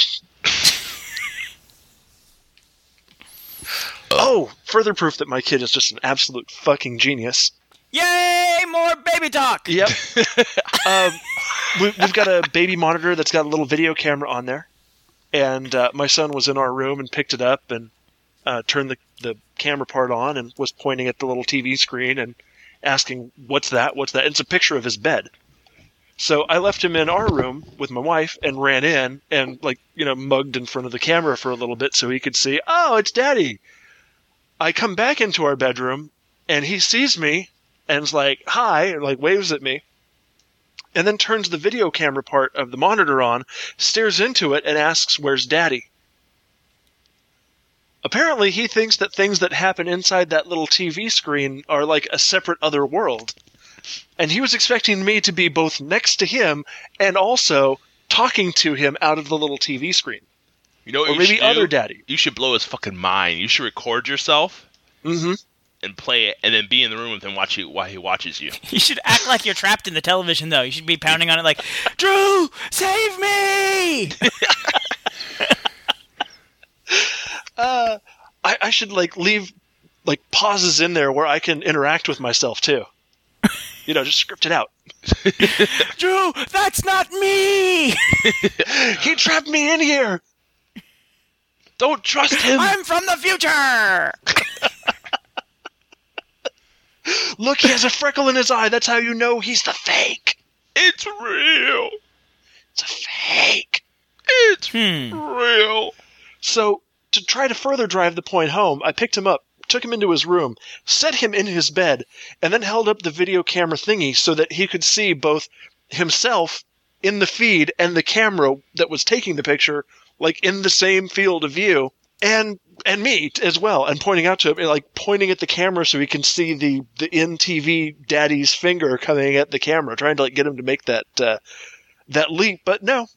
Oh, further proof that my kid is just an absolute fucking genius. Yay! More baby talk! Yep. um, we, we've got a baby monitor that's got a little video camera on there. And uh, my son was in our room and picked it up and uh, turned the, the camera part on and was pointing at the little T V screen and asking, what's that? What's that? And it's a picture of his bed. So I left him in our room with my wife and ran in and, like, you know, mugged in front of the camera for a little bit so he could see, oh, it's Daddy. I come back into our bedroom and he sees me and is like, hi, and like waves at me. And then turns the video camera part of the monitor on, stares into it, and asks, where's Daddy? Apparently, he thinks that things that happen inside that little T V screen are like a separate other world. And he was expecting me to be both next to him and also talking to him out of the little T V screen. You know what or you maybe should do? other Daddy. You should blow his fucking mind. You should record yourself mm-hmm. and play it, and then be in the room with him watch you while he watches you. You should act like you're trapped in the television, though. You should be pounding on it like, Drew, save me! uh, I, I should like leave like pauses in there where I can interact with myself too. You know, just script it out. Drew, that's not me! He trapped me in here! Don't trust him! I'm from the future! Look, he has a freckle in his eye. That's how you know he's the fake. It's real. It's a fake. It's hmm. real. So, to try to further drive the point home, I picked him up, took him into his room, set him in his bed, and then held up the video camera thingy so that he could see both himself in the feed and the camera that was taking the picture, like in the same field of view, and and me as well, and pointing out to him, like pointing at the camera so he can see the the in T V daddy's finger coming at the camera, trying to like get him to make that uh, that leap. But no,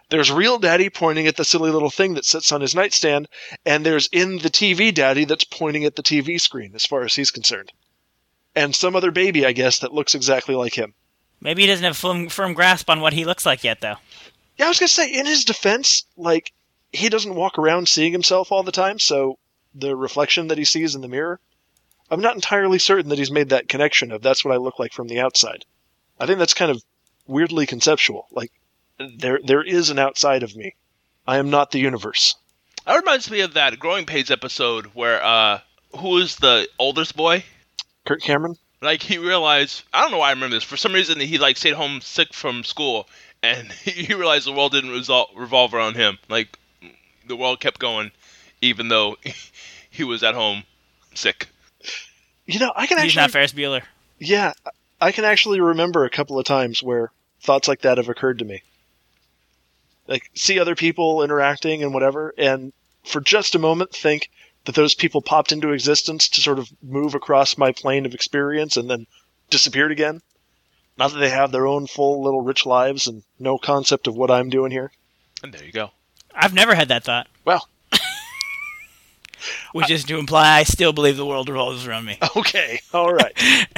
There's real daddy pointing at the silly little thing that sits on his nightstand, and there's in the T V daddy that's pointing at the T V screen, as far as he's concerned. And some other baby, I guess, that looks exactly like him. Maybe he doesn't have firm, firm grasp on what he looks like yet, though. Yeah, I was going to say, in his defense, like, he doesn't walk around seeing himself all the time, so the reflection that he sees in the mirror, I'm not entirely certain that he's made that connection of that's what I look like from the outside. I think that's kind of weirdly conceptual. Like, there there is an outside of me. I am not the universe. That reminds me of that Growing Pains episode where, uh, who is the oldest boy? Kirk Cameron? Like, he realized, I don't know why I remember this, for some reason he, like, stayed home sick from school, and he realized the world didn't resol- revolve around him. Like, the world kept going, even though he was at home sick. You know, I can actually... He's not Ferris Bueller. Yeah, I can actually remember a couple of times where thoughts like that have occurred to me. Like, see other people interacting and whatever, and for just a moment think that those people popped into existence to sort of move across my plane of experience and then disappeared again. Not that they have their own full little rich lives and no concept of what I'm doing here. And there you go. I've never had that thought. Well. Which is to imply I still believe the world revolves around me. Okay, all right.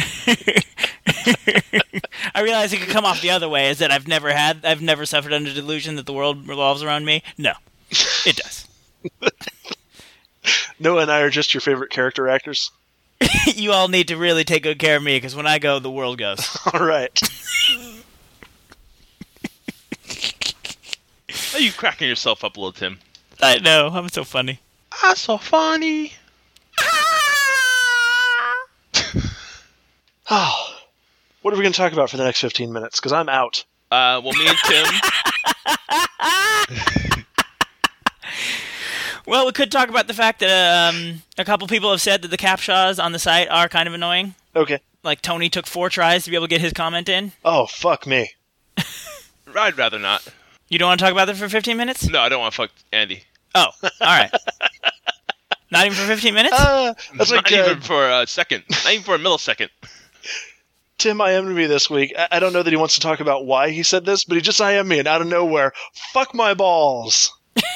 I realize it could come off the other way, is that I've never had, I've never suffered under delusion that the world revolves around me. No, it does. Noah and I are just your favorite character actors. You all need to really take good care of me, because when I go, the world goes. All right. Are you cracking yourself up a little, Tim? I know, I'm so funny. I'm so funny. Oh, what are we going to talk about for the next fifteen minutes? Because I'm out. Uh, well, me and Tim... Well, we could talk about the fact that um, a couple people have said that the captchas on the site are kind of annoying. Okay. Like, Tony took four tries to be able to get his comment in. Oh, fuck me. I'd rather not. You don't want to talk about that for fifteen minutes? No, I don't want to fuck Andy. Oh, all right. Not even for fifteen minutes? Uh, that's not like, even uh, for a second. Not even for a millisecond. Tim I M'd me this week. I-, I don't know that he wants to talk about why he said this, but he just I M'd me, and out of nowhere, fuck my balls.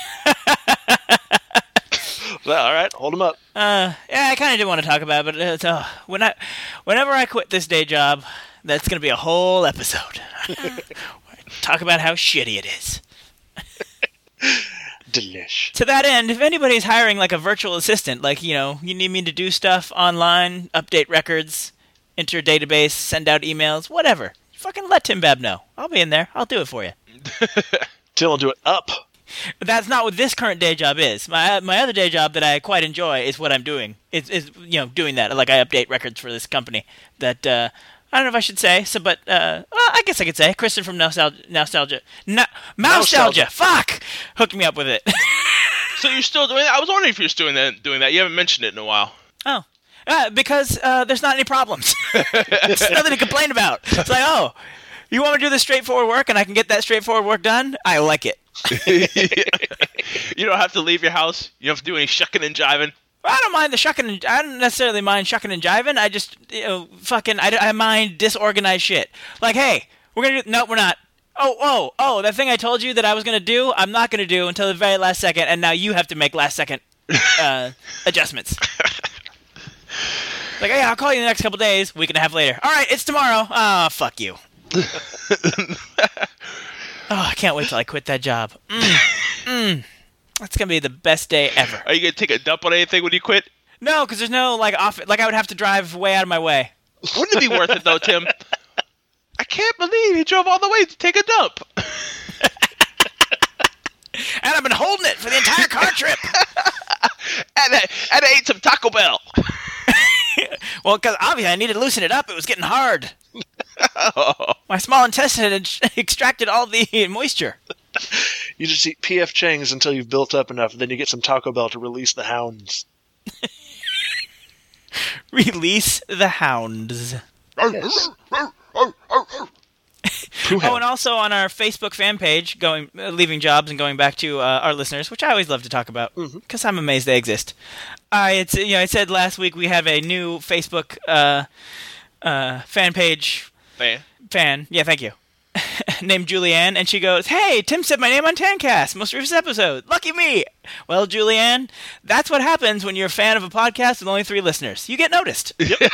Well, all right, hold him up. Uh, yeah, I kind of did want to talk about it, but uh, so when I, whenever I quit this day job, that's going to be a whole episode. Talk about how shitty it is. Delish. To that end, if anybody's hiring like a virtual assistant, like, you know, you need me to do stuff online, update records, enter a database, send out emails, whatever, fucking let Tim Babb know. I'll be in there. I'll do it for you. Tim will do it up. That's not what this current day job is. My my other day job that I quite enjoy is what I'm doing. Is is you know doing that. Like, I update records for this company. That uh, I don't know if I should say. So, but uh, well, I guess I could say. Kristen from Nostalgia, Nostalgia, no, Nostalgia. Fuck, hooked me up with it. So you're still doing that? I was wondering if you're still doing that. Doing that. You haven't mentioned it in a while. Oh, uh, because uh, there's not any problems. There's nothing to complain about. It's like, oh, you want me to do this straightforward work, and I can get that straightforward work done? I like it. You don't have to leave your house. You don't have to do any shucking and jiving. I don't mind the shucking and I don't necessarily mind shucking and jiving. I just, you know, fucking, I, I mind disorganized shit. Like, hey, we're gonna do, no, we're not. Oh, oh, oh, that thing I told you that I was gonna do, I'm not gonna do until the very last second, and now you have to make last second uh, adjustments. Like, hey, I'll call you in the next couple days, week and a half later. All right, it's tomorrow. Ah, oh, fuck you. Oh, I can't wait till I quit that job. Mm, mm. That's gonna be the best day ever. Are you gonna take a dump on anything when you quit? No, because there's no, like, off. Like, I would have to drive way out of my way. Wouldn't it be worth it, though, Tim? I can't believe he drove all the way to take a dump. And I've been holding it for the entire car trip. and, I, and I ate some Taco Bell. Well, because obviously I needed to loosen it up. It was getting hard. Oh. My small intestine had extracted all the moisture. You just eat P F Chang's until you've built up enough, and then you get some Taco Bell to release the hounds. Release the hounds. Yes. Oh, and also on our Facebook fan page, going, uh, leaving jobs and going back to uh, our listeners, which I always love to talk about, because mm-hmm. I'm amazed they exist. I, it's, you know, I said last week we have a new Facebook uh, uh, fan page. Fan. Fan. Yeah, thank you. named Julianne, and she goes, "Hey, Tim said my name on Tancast, most recent episode. Lucky me." Well, Julianne, that's what happens when you're a fan of a podcast with only three listeners. You get noticed. Yep.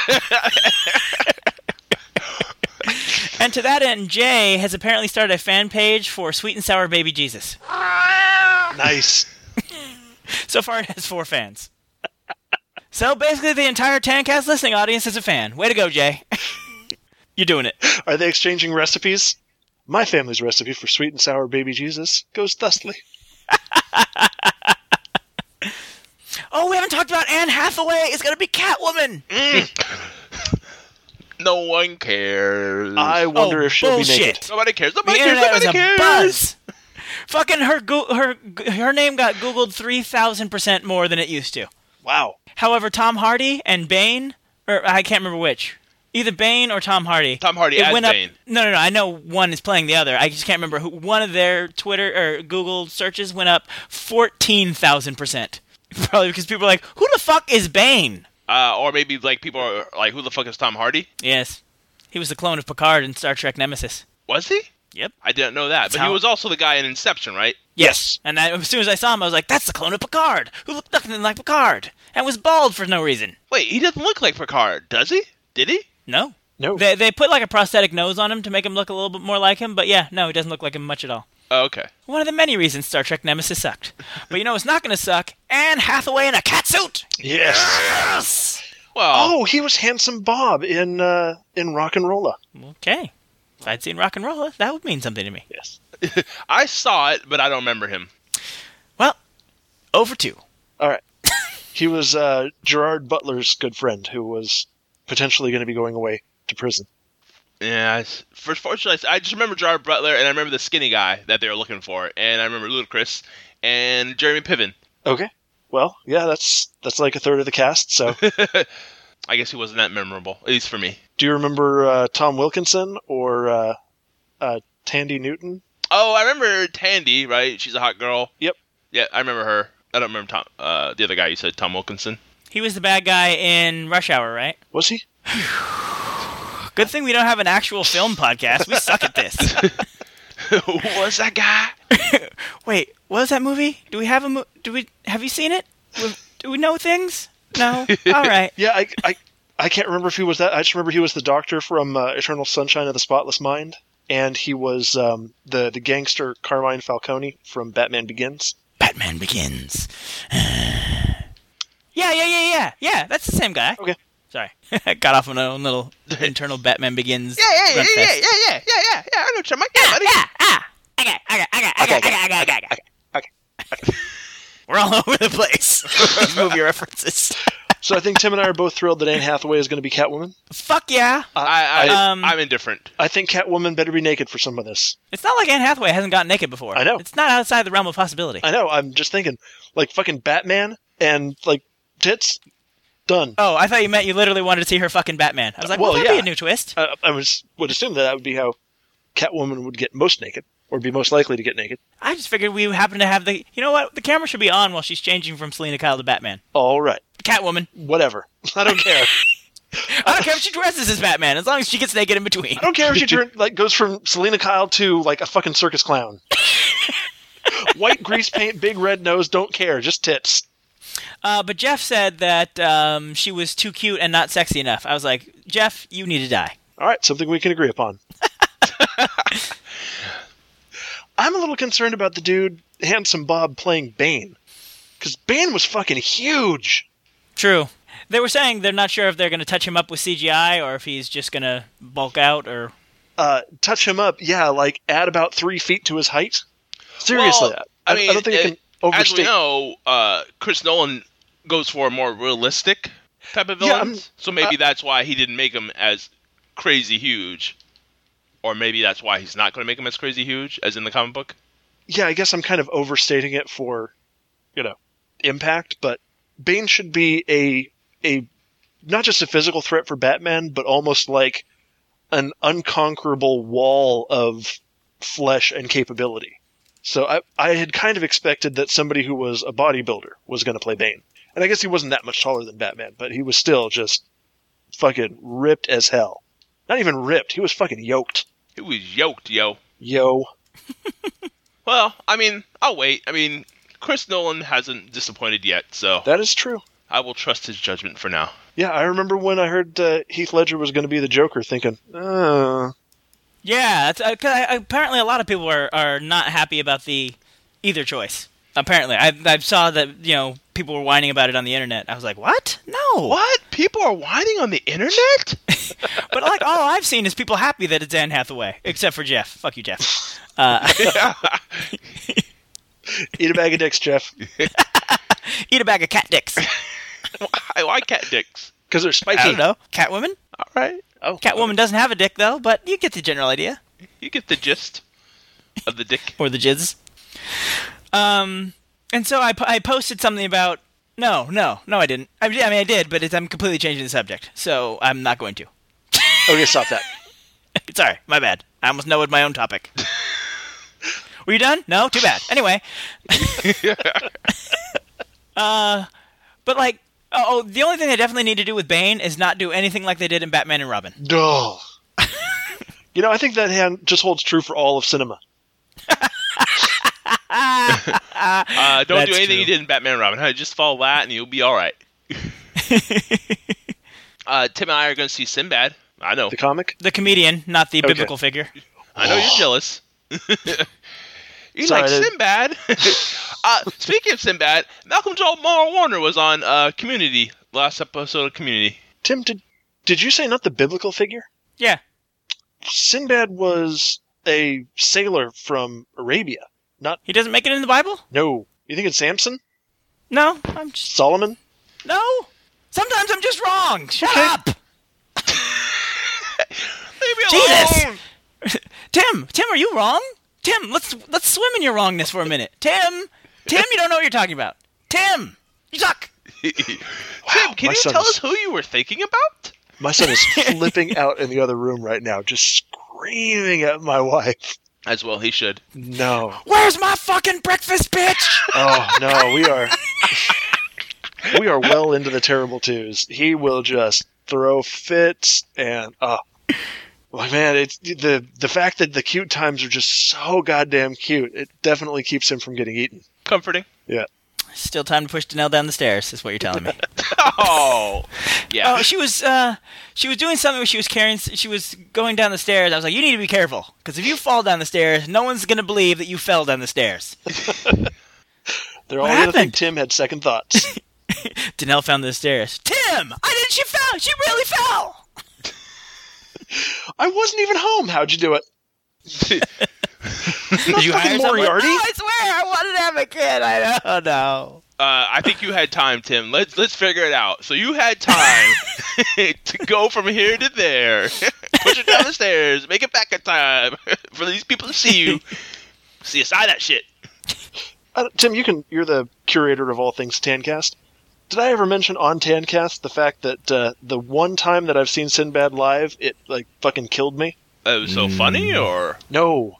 And to that end, Jay has apparently started a fan page for Sweet and Sour Baby Jesus. Nice. So far, it has four fans. So basically, the entire Tancast listening audience is a fan. Way to go, Jay. You're doing it. Are they exchanging recipes? My family's recipe for Sweet and Sour Baby Jesus goes thusly. Oh, we haven't talked about Anne Hathaway. It's going to be Catwoman. Mm. No one cares. I wonder oh, if she'll bullshit. be naked. Nobody cares. Nobody the cares. internet Nobody is cares. a buzz. Fucking her, go- her, her name got Googled three thousand percent more than it used to. Wow. However, Tom Hardy and Bane, or I can't remember which, either Bane or Tom Hardy. Tom Hardy it as went up, Bane. No, no, no. I know one is playing the other. I just can't remember who. One of their Twitter or Google searches went up fourteen thousand percent. Probably because people are like, "Who the fuck is Bane?" Uh, or maybe like people are like, "Who the fuck is Tom Hardy?" Yes, he was the clone of Picard in Star Trek Nemesis. Was he? Yep. I didn't know that. That's but how- he was also the guy in Inception, right? Yes. And I, as soon as I saw him, I was like, "That's the clone of Picard, who looked nothing like Picard and was bald for no reason." Wait, he doesn't look like Picard, does he? Did he? No. No. They they put like a prosthetic nose on him to make him look a little bit more like him, but yeah, no, he doesn't look like him much at all. Oh, okay. One of the many reasons Star Trek Nemesis sucked. But you know what's not going to suck? Anne Hathaway in a catsuit! Yes. Yes! Well, Oh, he was Handsome Bob in uh, in Rock and Rolla. Okay. If I'd seen Rock and Roll, that would mean something to me. Yes. I saw it, but I don't remember him. Well, over two. All right. He was uh, Gerard Butler's good friend who was potentially going to be going away to prison. Yeah, I s- for fortunately, I just remember Gerard Butler, and I remember the skinny guy that they were looking for, and I remember Ludacris and Jeremy Piven. Okay. Well, yeah, that's that's like a third of the cast. So, I guess he wasn't that memorable, at least for me. do you remember uh, Tom Wilkinson or uh, uh, Tandy Newton? Oh, I remember Tandy, right? She's a hot girl. Yep. Yeah, I remember her. I don't remember Tom. Uh, the other guy you said, Tom Wilkinson. He was the bad guy in Rush Hour, right? Was he? Good thing we don't have an actual film podcast. We suck at this. Who was that guy? Wait, what was that movie? Do we have a mo- do we have you seen it? We- Do we know things? No. All right. Yeah, I, I, I can't remember if he was that. I just remember he was the doctor from uh, Eternal Sunshine of the Spotless Mind, and he was um, the the gangster Carmine Falcone from Batman Begins. Batman Begins. yeah, yeah, yeah, yeah, yeah. That's the same guy. Okay. Sorry, I got off on my own little internal Batman Begins. Yeah, yeah, yeah, grunt yeah, yeah, fest. yeah, yeah, yeah, yeah, yeah. I know what you're talking about. Yeah, buddy. Yeah, ah, okay, okay, okay, okay, okay, okay, okay, okay. Okay. We're all over the place. These movie references. So I think Tim and I are both thrilled that Anne Hathaway is going to be Catwoman. Fuck yeah. I, I, Um, I'm indifferent. I think Catwoman better be naked for some of this. It's not like Anne Hathaway hasn't gotten naked before. I know. It's not outside the realm of possibility. I know. I'm just thinking, like fucking Batman and like tits. Done. Oh, I thought you meant you literally wanted to see her fucking Batman. I was like, well, Well, that'd be yeah. a new twist. I, I was would assume that that would be how Catwoman would get most naked, or be most likely to get naked. I just figured we happen to have the... You know what? The camera should be on while she's changing from Selena Kyle to Batman. All right. Catwoman. Whatever. I don't care. I don't care if she dresses as Batman, as long as she gets naked in between. I don't care if she turn, like goes from Selena Kyle to like a fucking circus clown. White grease paint, big red nose, don't care, just tits. Uh, but Jeff said that um, she was too cute and not sexy enough. I was like, Jeff, you need to die. All right, something we can agree upon. I'm a little concerned about the dude, Handsome Bob, playing Bane. Because Bane was fucking huge. True. They were saying they're not sure if they're going to touch him up with C G I or if he's just going to bulk out or... Uh, touch him up, yeah, like add about three feet to his height. Seriously, Well, I, I mean, I don't think it, it- can overstate. As we know, uh, Chris Nolan goes for a more realistic type of Yeah, villain. I'm- so maybe uh, that's why he didn't make him as crazy huge. Or maybe that's why he's not going to make him as crazy huge as in the comic book. Yeah, I guess I'm kind of overstating it for, you know, impact, but Bane should be a a not just a physical threat for Batman, but almost like an unconquerable wall of flesh and capability. So I I had kind of expected that somebody who was a bodybuilder was going to play Bane. And I guess he wasn't that much taller than Batman, but he was still just fucking ripped as hell. Not even ripped, he was fucking yoked. He was yoked, yo. Yo. Well, I mean, I'll wait. I mean, Chris Nolan hasn't disappointed yet, so That is true. I will trust his judgment for now. Yeah, I remember when I heard uh, Heath Ledger was going to be the Joker, thinking, uh... Yeah, that's, uh, 'cause I, apparently a lot of people are, are not happy about the either choice. Apparently. I I saw that, you know, people were whining about it on the internet. I was like, what? No. What? People are whining on the internet? But, like, all I've seen is people happy that it's Anne Hathaway. Except for Jeff. Fuck you, Jeff. Uh, Eat a bag of dicks, Jeff. Eat a bag of cat dicks. Why, why cat dicks? Because they're spiky. I don't know. Catwoman? All right. Oh, Catwoman doesn't have a dick, though, but you get the general idea. You get the gist of the dick. Or the jizz. Um, and so I, I posted something about... No, no, no I didn't. I, I mean, I did, but it's, I'm completely changing the subject, so I'm not going to. Okay, stop that. Sorry, my bad. I almost know my own topic. Were you done? No? Too bad. Anyway. uh, but, like... Oh, oh, the only thing they definitely need to do with Bane is not do anything like they did in Batman and Robin. Duh. You know, I think that hand just holds true for all of cinema. uh, don't That's do anything true. you did in Batman and Robin. Huh? Just follow that and you'll be all right. uh, Tim and I are going to see Sinbad. I know. The comic? The comedian, not the Okay. biblical figure. I know you're jealous. You Sorry, like I- Sinbad? uh, speaking of Sinbad, Malcolm Jamal Warner was on uh, Community, last episode of Community. Tim, did, did you say not the biblical figure? Yeah. Sinbad was a sailor from Arabia. Not... He doesn't make it in the Bible? No. You think it's Samson? No, I'm just... Solomon? No! Sometimes I'm just wrong! Shut Okay. up! Leave me Jesus! alone! Tim! Tim, are you wrong? Tim, let's let's swim in your wrongness for a minute. Tim! Tim, you don't know what you're talking about. Tim! You suck! Tim, can my you son tell is- us who you were thinking about? My son is flipping out in the other room right now, just screaming at my wife. As well, he should. No. Where's my fucking breakfast, bitch? Oh, no, we are... we are well into the terrible twos. He will just throw fits and... Uh, like, man, it's the the fact that the cute times are just so goddamn cute, it definitely keeps him from getting eaten. Comforting. Yeah. Still time to push Danelle down the stairs, is what you're telling me. Oh, yeah. Oh, she was uh, she was doing something where she was carrying, she was going down the stairs. I was like, you need to be careful, because if you fall down the stairs, no one's gonna believe that you fell down the stairs. They're What all going to think happened? Tim had second thoughts. Danelle found the stairs. Tim, I didn't. She fell. She really fell. I wasn't even home. How'd you do it? Did you fucking hire someone? Moriarty? No, I swear, I wanted to have a kid. I don't know. Uh, I think you had time, Tim. Let's let's figure it out. So you had time to go from here to there, push it down the stairs, make it back in time for these people to see you. See aside that shit. Uh, Tim, you can. You're the curator of all things Tancast. Did I ever mention on Tancast the fact that uh, the one time that I've seen Sinbad live, it like fucking killed me? It was so funny, or No.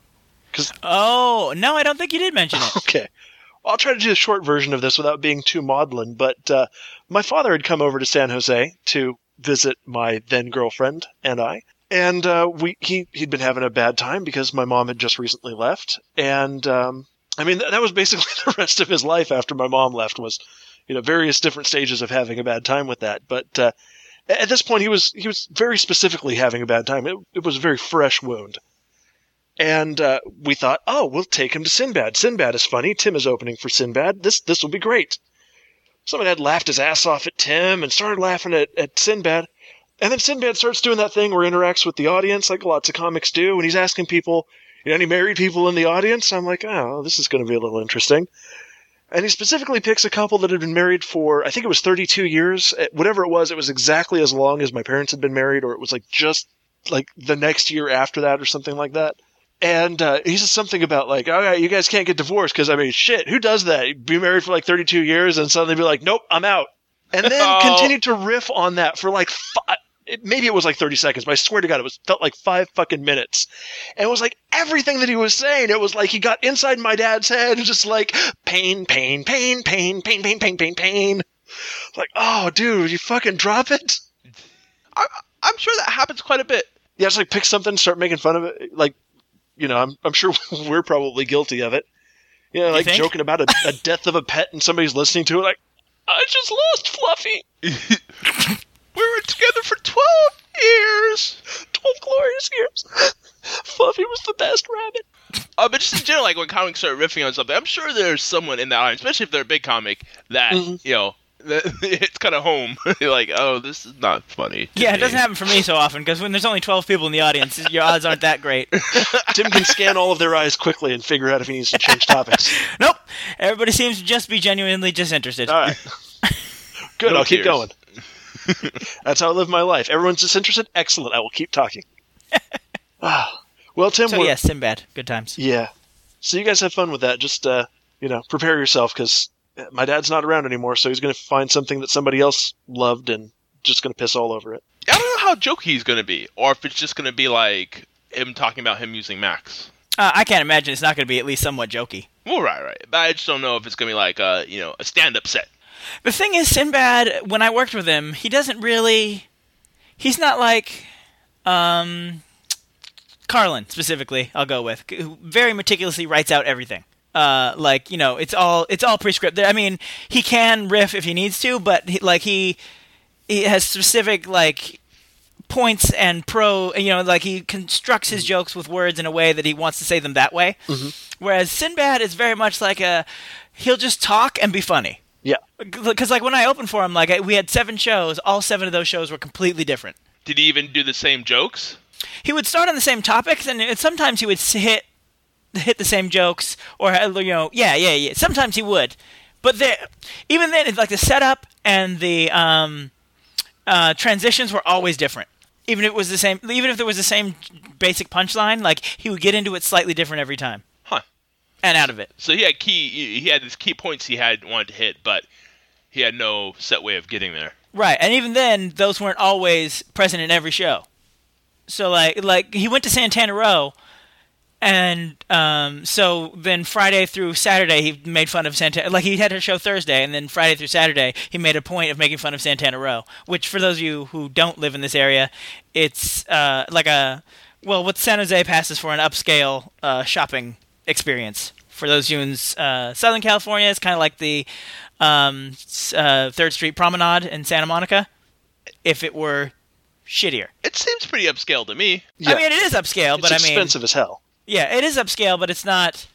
Oh no, I don't think you did mention it. Okay. Well, I'll try to do the short version of this without being too maudlin, but uh, my father had come over to San Jose to visit my then girlfriend and I, and uh, we he he'd been having a bad time because my mom had just recently left, and um, I mean that, that was basically the rest of his life after my mom left was, you know, various different stages of having a bad time with that. But uh, at this point, he was he was very specifically having a bad time. It, it was a very fresh wound. And uh, we thought, oh, we'll take him to Sinbad. Sinbad is funny. Tim is opening for Sinbad. This this will be great. Someone had laughed his ass off at Tim and started laughing at, at Sinbad. And then Sinbad starts doing that thing where he interacts with the audience like lots of comics do. And he's asking people, you know, any married people in the audience? I'm like, oh, this is going to be a little interesting. And he specifically picks a couple that had been married for, I think it was thirty-two years. Whatever it was, it was exactly as long as my parents had been married, or it was like just like the next year after that or something like that. And uh, he says something about like, all right, you guys can't get divorced because, I mean, shit, who does that? Be married for like thirty-two years and suddenly be like, nope, I'm out. And then Oh. continue to riff on that for like five, it, maybe it was like thirty seconds, but I swear to God, it was felt like five fucking minutes. And it was like everything that he was saying. It was like he got inside my dad's head and just like pain, pain, pain, pain, pain, pain, pain, pain, pain. Like, oh, dude, you fucking drop it? I, I'm sure that happens quite a bit. Yeah, just like pick something, start making fun of it. Like, you know, I'm I'm sure we're probably guilty of it. You know, like think? joking about a, a death of a pet and somebody's listening to it like, I just lost Fluffy. We were together for twelve years. twelve glorious years. Fluffy was the best rabbit. Uh, but just in general, like when comics start riffing on something, I'm sure there's someone in the audience, especially if they're a big comic, that, Mm-hmm. you know, that it's kind of home. You're like, oh, this is not funny. to Yeah, it me. doesn't happen for me so often, because when there's only twelve people in the audience, your odds aren't that great. Tim can scan all of their eyes quickly and figure out if he needs to change topics. Nope. Everybody seems to just be genuinely disinterested. All right. Good, No I'll keep tears. going. That's how I live my life. Everyone's disinterested? Excellent, I will keep talking. Ah. Well, Tim, So, we're- yeah, Sinbad. Good times. Yeah. So you guys have fun with that. Just, uh, you know, prepare yourself, because my dad's not around anymore, so he's going to find something that somebody else loved and just going to piss all over it. I don't know how jokey he's going to be, or if it's just going to be like him talking about him using Max. Uh, I can't imagine it's not going to be at least somewhat jokey. Well, right, right. But I just don't know if it's going to be like, uh, you know, a stand-up set. The thing is, Sinbad, when I worked with him, he doesn't really... He's not like... Um... Carlin, specifically, I'll go with, who very meticulously writes out everything. Uh, like, you know, it's all it's all pre-scripted. I mean, he can riff if he needs to, but he, like he he has specific like points and pro. You know, like he constructs his jokes with words in a way that he wants to say them that way. Mm-hmm. Whereas Sinbad is very much like a he'll just talk and be funny. Yeah. Because like when I opened for him, like we had seven shows. All seven of those shows were completely different. Did he even do the same jokes? He would start on the same topics, and sometimes he would hit hit the same jokes, or you know, yeah, yeah, yeah. Sometimes he would, but there, even then, it's like the setup and the um, uh, transitions were always different. Even if it was the same, even if there was the same basic punchline, like he would get into it slightly different every time. Huh. And out of it. So he had key. He had his key points he had wanted to hit, but he had no set way of getting there. Right, and even then, those weren't always present in every show. So like like he went to Santana Row, and um, so then Friday through Saturday he made fun of Santana. Like he had a show Thursday, and then Friday through Saturday he made a point of making fun of Santana Row. Which for those of you who don't live in this area, it's uh, like a well, what San Jose passes for an upscale uh, shopping experience. For those of you in uh, Southern California, it's kind of like the um, uh, Third Street Promenade in Santa Monica, if it were shittier. It seems pretty upscale to me. Yeah. I mean, it is upscale, It's but I mean, expensive as hell. yeah, it is upscale, but it's not.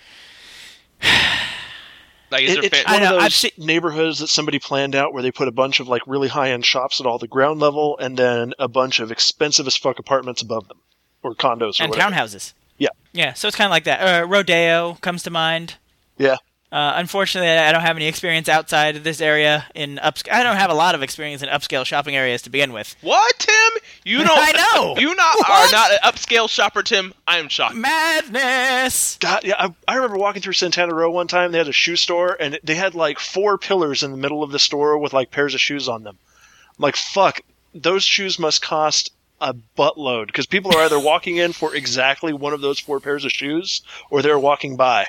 Like, is It, there it's fa- I one know, of I've those seen- neighborhoods that somebody planned out where they put a bunch of like really high-end shops at all the ground level, and then a bunch of expensive as fuck apartments above them, or condos, or and whatever. townhouses. Yeah. Yeah, so it's kind of like that. Uh, Rodeo comes to mind. Yeah. Uh, unfortunately, I don't have any experience outside of this area in upscale. I don't have a lot of experience in upscale shopping areas to begin with. What, Tim? You don't. I know. You not What? are not an upscale shopper, Tim. I am shocked. Madness! God, yeah, I, I remember walking through Santana Row one time. They had a shoe store, and they had like four pillars in the middle of the store with like pairs of shoes on them. I'm like, fuck, those shoes must cost a buttload, because people are either walking in for exactly one of those four pairs of shoes, or they're walking by.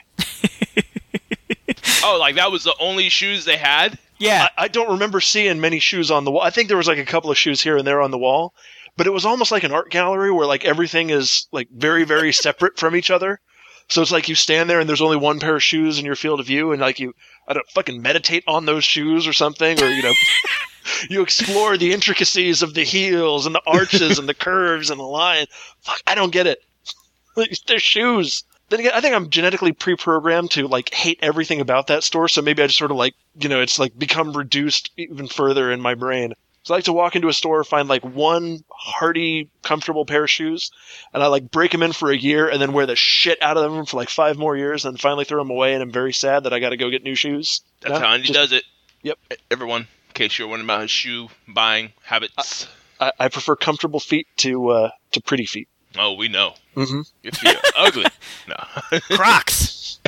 Oh, like that was the only shoes they had? Yeah. I, I don't remember seeing many shoes on the wall. I think there was like a couple of shoes here and there on the wall, but it was almost like an art gallery where like everything is like very, very separate from each other. So it's like you stand there and there's only one pair of shoes in your field of view, and like you, I don't fucking meditate on those shoes or something, or you know, you explore the intricacies of the heels and the arches and the curves and the line. Fuck, I don't get it. They're shoes. Then again, I think I'm genetically pre-programmed to like hate everything about that store, so maybe I just sort of like, you know, it's like become reduced even further in my brain. So I like to walk into a store, find like one hearty, comfortable pair of shoes, and I like break them in for a year and then wear the shit out of them for like five more years and finally throw them away, and I'm very sad that I got to go get new shoes. That's No, how Andy just- does it. Yep. Everyone, in case you're wondering about his shoe buying habits. I, I prefer comfortable feet to uh, to pretty feet. Oh, we know. Mm-hmm. Your feet are ugly. No. Crocs.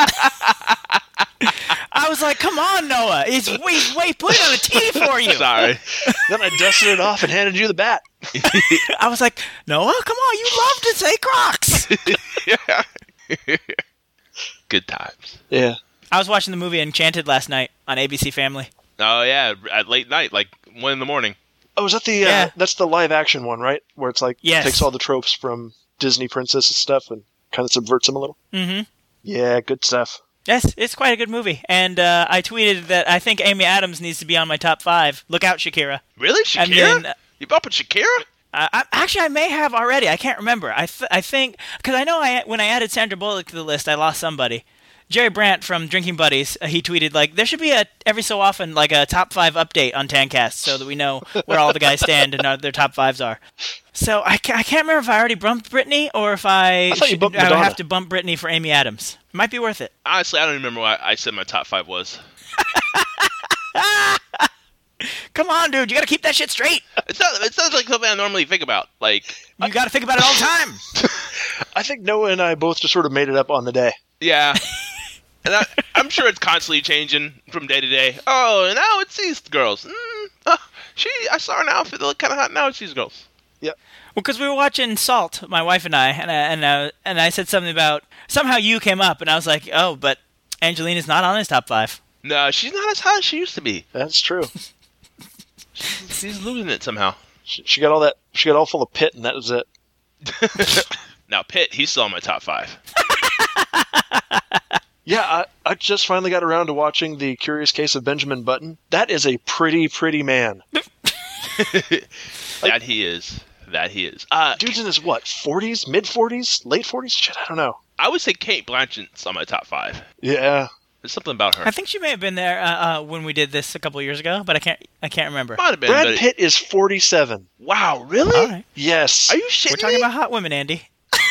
I was like, come on, Noah. It's wait, wait, put it on a tee for you. Sorry. Then I dusted it off and handed you the bat. I was like, Noah, come on, you love to say Crocs. Yeah. Good times. Yeah. I was watching the movie Enchanted last night on A B C Family. Oh, yeah. At late night, like one in the morning. Oh, is that the uh, Yeah. that's the live action one, right? Where it's like Yes. takes all the tropes from Disney princess stuff and kind of subverts him a little. Mm-hmm. Yeah, good stuff. Yes, it's quite a good movie. And uh, I tweeted that I think Amy Adams needs to be on my top five. Look out, Shakira. Really? Shakira? And then, you up with Shakira? Uh, I, actually, I may have already. I can't remember. I th- I think because I know I when I added Sandra Bullock to the list, I lost somebody. Jerry Brandt from Drinking Buddies, uh, he tweeted like there should be a every so often like a top five update on Tancast so that we know where all the guys stand and uh, their top fives are. So I, ca- I can't remember if I already bumped Britney or if I, I, should, I would have to bump Britney for Amy Adams. Might be worth it. Honestly, I don't remember what I said my top five was. Come on, dude. You got to keep that shit straight. It's not, it sounds like something I normally think about. Like You got to think about it all the time. I think Noah and I both just sort of made it up on the day. Yeah. And I, I'm sure it's constantly changing from day to day. Oh, and now it's these girls. Mm, uh, she, I saw her in an outfit that looked kind of hot. Now it's these girls. Yep. Well, because we were watching Salt, my wife and I, and I, and I, and I said something about somehow you came up, and I was like, oh, but Angelina's not on his top five. No, she's not as hot as she used to be. That's true. she's, she's losing it somehow. She, she got all that. She got all full of pit, and that was it. Now Pitt, he's still on my top five. Yeah, I, I just finally got around to watching The Curious Case of Benjamin Button. That is a pretty, pretty man. That he is. That he is. Uh, Dude's in his, what, forties? Mid-forties? Late forties? Shit, I don't know. I would say Kate Blanchett's on my top five. Yeah. There's something about her. I think she may have been there uh, uh, when we did this a couple of years ago, but I can't I can't remember. Might have been, Brad but- Pitt is forty-seven. Wow, really? All right. Yes. Are you shitting We're talking me? about hot women, Andy.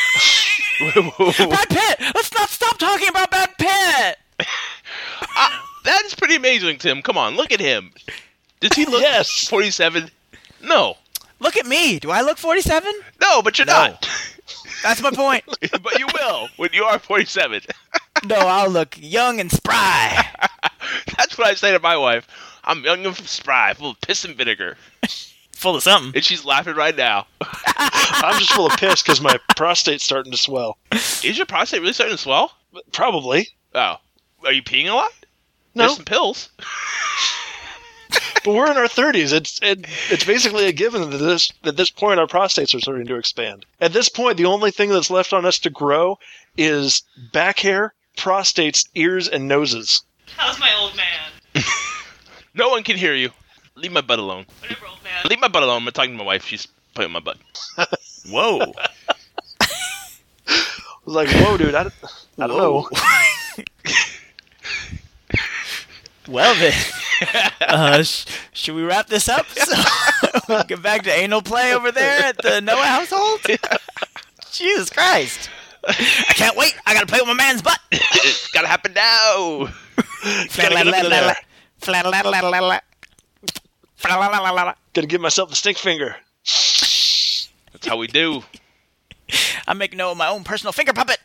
Brad Pitt! Let's not stop talking about Brad Pitt! uh, that is pretty amazing, Tim. Come on, look at him. Does he look Yes. forty-seven? No. Look at me. Do I look forty-seven? No, but you're No. not. That's my point. But you will when you are forty-seven. No, I'll look young and spry. That's what I say to my wife. I'm young and spry, full of piss and vinegar. Full of something. And she's laughing right now. I'm just full of piss because my prostate's starting to swell. Is your prostate really starting to swell? Probably. Oh. Are you peeing a lot? No. There's some pills. But we're in our thirties. It's it, it's basically a given that this at this point our prostates are starting to expand. At this point, the only thing that's left on us to grow is back hair, prostates, ears, and noses. How's my old man? No one can hear you. Leave my butt alone. Whatever, old man. Leave my butt alone. I'm talking to my wife. She's playing with my butt. Whoa. I was like, whoa, dude, I, don't- I don't know. Well then, uh, sh- should we wrap this up? So get back to anal play over there at the Noah household? Jesus Christ. I can't wait. I gotta play with my man's butt. It's gotta happen now. Fla-la-la-la-la. Fla-la-la-la-la-la. Fla-la-la-la-la. Gotta give myself the stink finger. That's how we do. I'm making Noah my own personal finger puppet.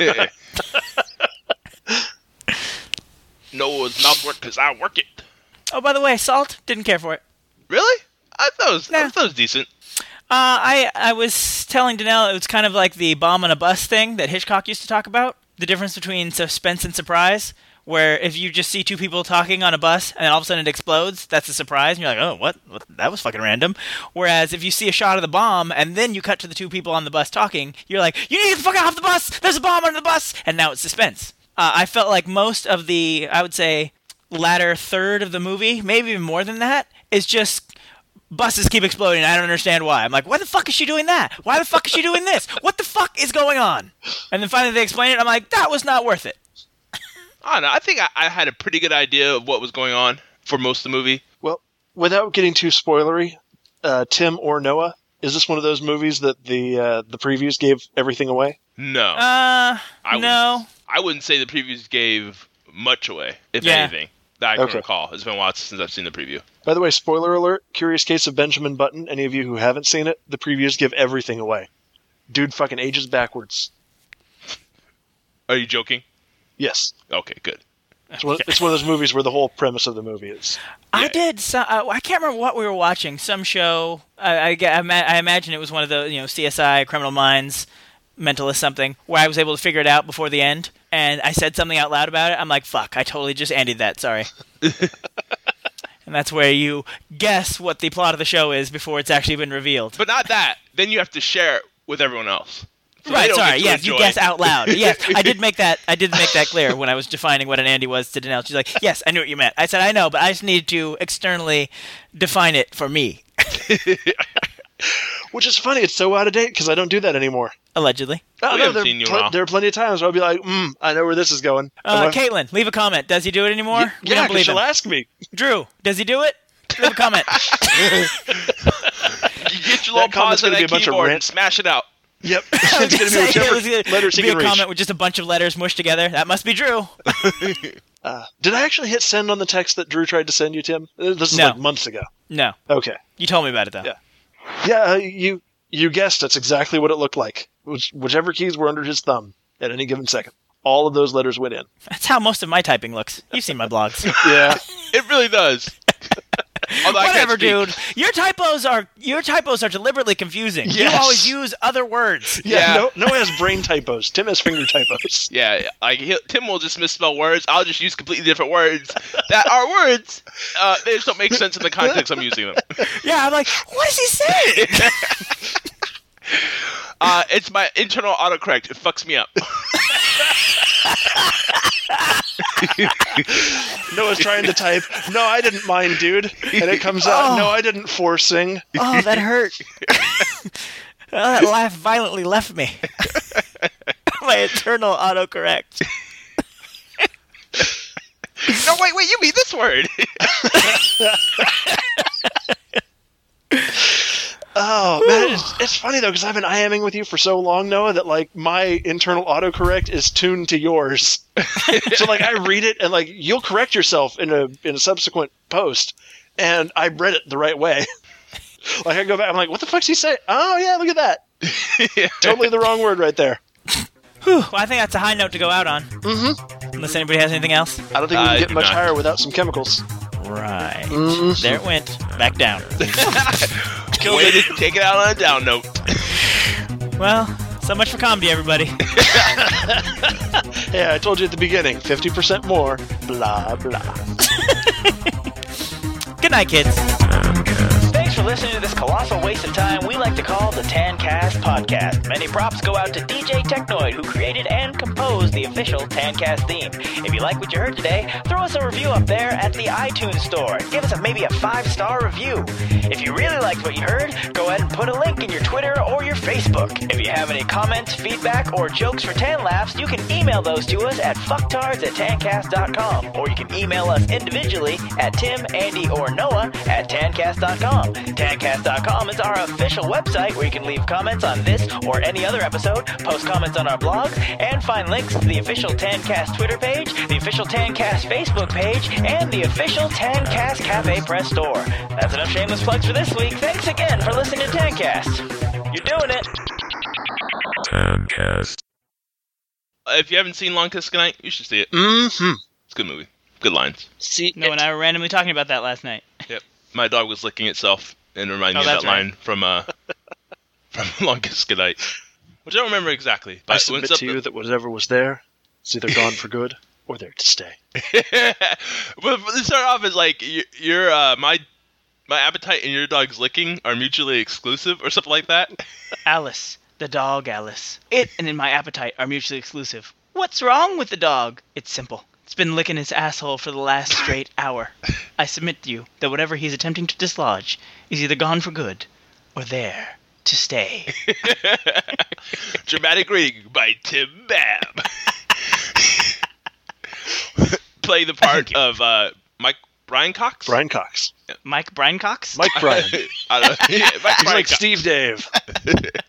Noah's mouth work because I work it. Oh, by the way, Salt, didn't care for it. Really? I thought it was, I Nah. thought it was decent. Uh, I I was telling Danelle it was kind of like the bomb on a bus thing that Hitchcock used to talk about. The difference between suspense and surprise, where if you just see two people talking on a bus and then all of a sudden it explodes, that's a surprise, and you're like, oh, what? what? That was fucking random. Whereas if you see a shot of the bomb and then you cut to the two people on the bus talking, you're like, you need to get the fuck off the bus! There's a bomb under the bus! And now it's suspense. Uh, I felt like most of the, I would say, latter third of the movie, maybe even more than that, is just buses keep exploding. I don't understand why. I'm like, why the fuck is she doing that? Why the fuck is she doing this? What the fuck is going on? And then finally they explain it. I'm like, that was not worth it. I don't know. I think I, I had a pretty good idea of what was going on for most of the movie. Well, without getting too spoilery, uh, Tim or Noah, is this one of those movies that the uh, the previews gave everything away? No. Uh, I no. Wouldn't, I wouldn't say the previews gave much away, if Yeah. anything, that I can Okay. recall. It's been a while since I've seen the preview. By the way, spoiler alert, Curious Case of Benjamin Button, any of you who haven't seen it, the previews give everything away. Dude fucking ages backwards. Are you joking? Yes. Okay, good. It's one, it's one of those movies where the whole premise of the movie is... I did. So, uh, I can't remember what we were watching. Some show. I, I, I, ima- I imagine it was one of the you know C S I, Criminal Minds, Mentalist something, where I was able to figure it out before the end. And I said something out loud about it. I'm like, fuck, I totally just ended that. Sorry. And that's where you guess what the plot of the show is before it's actually been revealed. But not that. Then you have to share it with everyone else. So they Right, don't sorry. get to Yes, you enjoy. guess out loud. Yes, I did make that. I did make that clear when I was defining what an Andy was to Danelle. She's like, "Yes, I knew what you meant." I said, "I know, but I just need to externally define it for me." Which is funny. It's so out of date because I don't do that anymore. Allegedly. Oh, We no, haven't there, seen you in a pl- while. there are plenty of times where I'll be like, mm, I know where this is going. Uh, And I- Caitlin, leave a comment. Does he do it anymore? Y- We yeah, don't 'cause believe she'll him. ask me. Drew, does he do it? Leave a comment. You get your little That comment's paws on gonna be that a bunch of keyboard rant- and smash it out. Yep. It's going to be Say, whichever it was gonna letters he be a can reach. comment with just a bunch of letters mushed together. That must be Drew. Uh, did I actually hit send on the text that Drew tried to send you, Tim? Uh, This is No. like months ago. No, Okay. you told me about it though. Yeah. Yeah, uh, you you guessed that's exactly what it looked like. Which, whichever keys were under his thumb at any given second. All of those letters went in. That's how most of my typing looks. You've seen my blogs. Yeah. It really does. Although I can't Whatever, speak. dude. Your typos are your typos are deliberately confusing. You Yes. always use other words. Yeah, Yeah. No, no one has brain typos. Tim has finger typos. Yeah, like he'll, Tim will just misspell words. I'll just use completely different words that are words. Uh, they just don't make sense in the context I'm using them. Yeah, I'm like, what is he saying? Uh, it's my internal autocorrect. It fucks me up. Noah's trying to type, no, I didn't mind, dude. And it comes out, Oh. no, I didn't forcing. Oh, that hurt. Oh, that laugh violently left me. My internal autocorrect. No, wait, wait. You mean this word? Oh, man, it's, it's funny, though, because I've been IMing with you for so long, Noah, that, like, my internal autocorrect is tuned to yours. So, like, I read it, and, like, you'll correct yourself in a in a subsequent post, and I read it the right way. Like, I go back, I'm like, what the fuck's he say? Oh, yeah, look at that. Totally the wrong word right there. Whew, well, I think that's a high note to go out on. Mm-hmm. Unless anybody has anything else. I don't think we I can get do much not. higher without some chemicals. Right. Mhm. There it went. Back down. Way to take it out on a down note. Well, so much for comedy, everybody. Yeah, I told you at the beginning, fifty percent more, blah, blah. Good night, kids. Thanks for listening to this colossal waste of time we like to call the Tancast Podcast. Many props go out to D J Technoid, who created and composed the official Tancast theme. If you like what you heard today, throw us a review up there at the iTunes store. Give us a, maybe a five-star review. If you really liked what you heard, go ahead and put a link in your Twitter or your Facebook. If you have any comments, feedback, or jokes for Tan Laughs, you can email those to us at fucktards at tancast dot com, or you can email us individually at Tim, Andy, or Noah at tancast dot com. tancast dot com is our official website where you can leave comments on this or any other episode, post comments on our blog, and find links to the official Tancast Twitter page, the official Tancast Facebook page, and the official Tancast Cafe Press store. That's enough shameless plugs for this week. Thanks again for listening to Tancast. You're doing it. Tancast. If you haven't seen Long Kiss Goodnight, you should see it. Mm-hmm. It's a good movie. Good lines. See, No, and I were randomly talking about that last night. Yep. My dog was licking itself and reminded Oh, me of that that's right. line from uh from Long Kiss Goodnight, which I don't remember exactly. But I when submit it's up to you that whatever was there is either gone for good or there to stay. but but to start off is like y- your uh my my appetite and your dog's licking are mutually exclusive or something like that. Alice, the dog Alice. It and in my appetite are mutually exclusive. What's wrong with the dog? It's simple. It's been licking his asshole for the last straight hour. I submit to you that whatever he's attempting to dislodge is either gone for good or there to stay. Dramatic reading by Tim Babb. Play the part of uh Mike Brian Cox. Brian Cox. Mike Brian Cox? Mike Bryan. I don't know. Mike He's Brian like Cox. Steve Dave.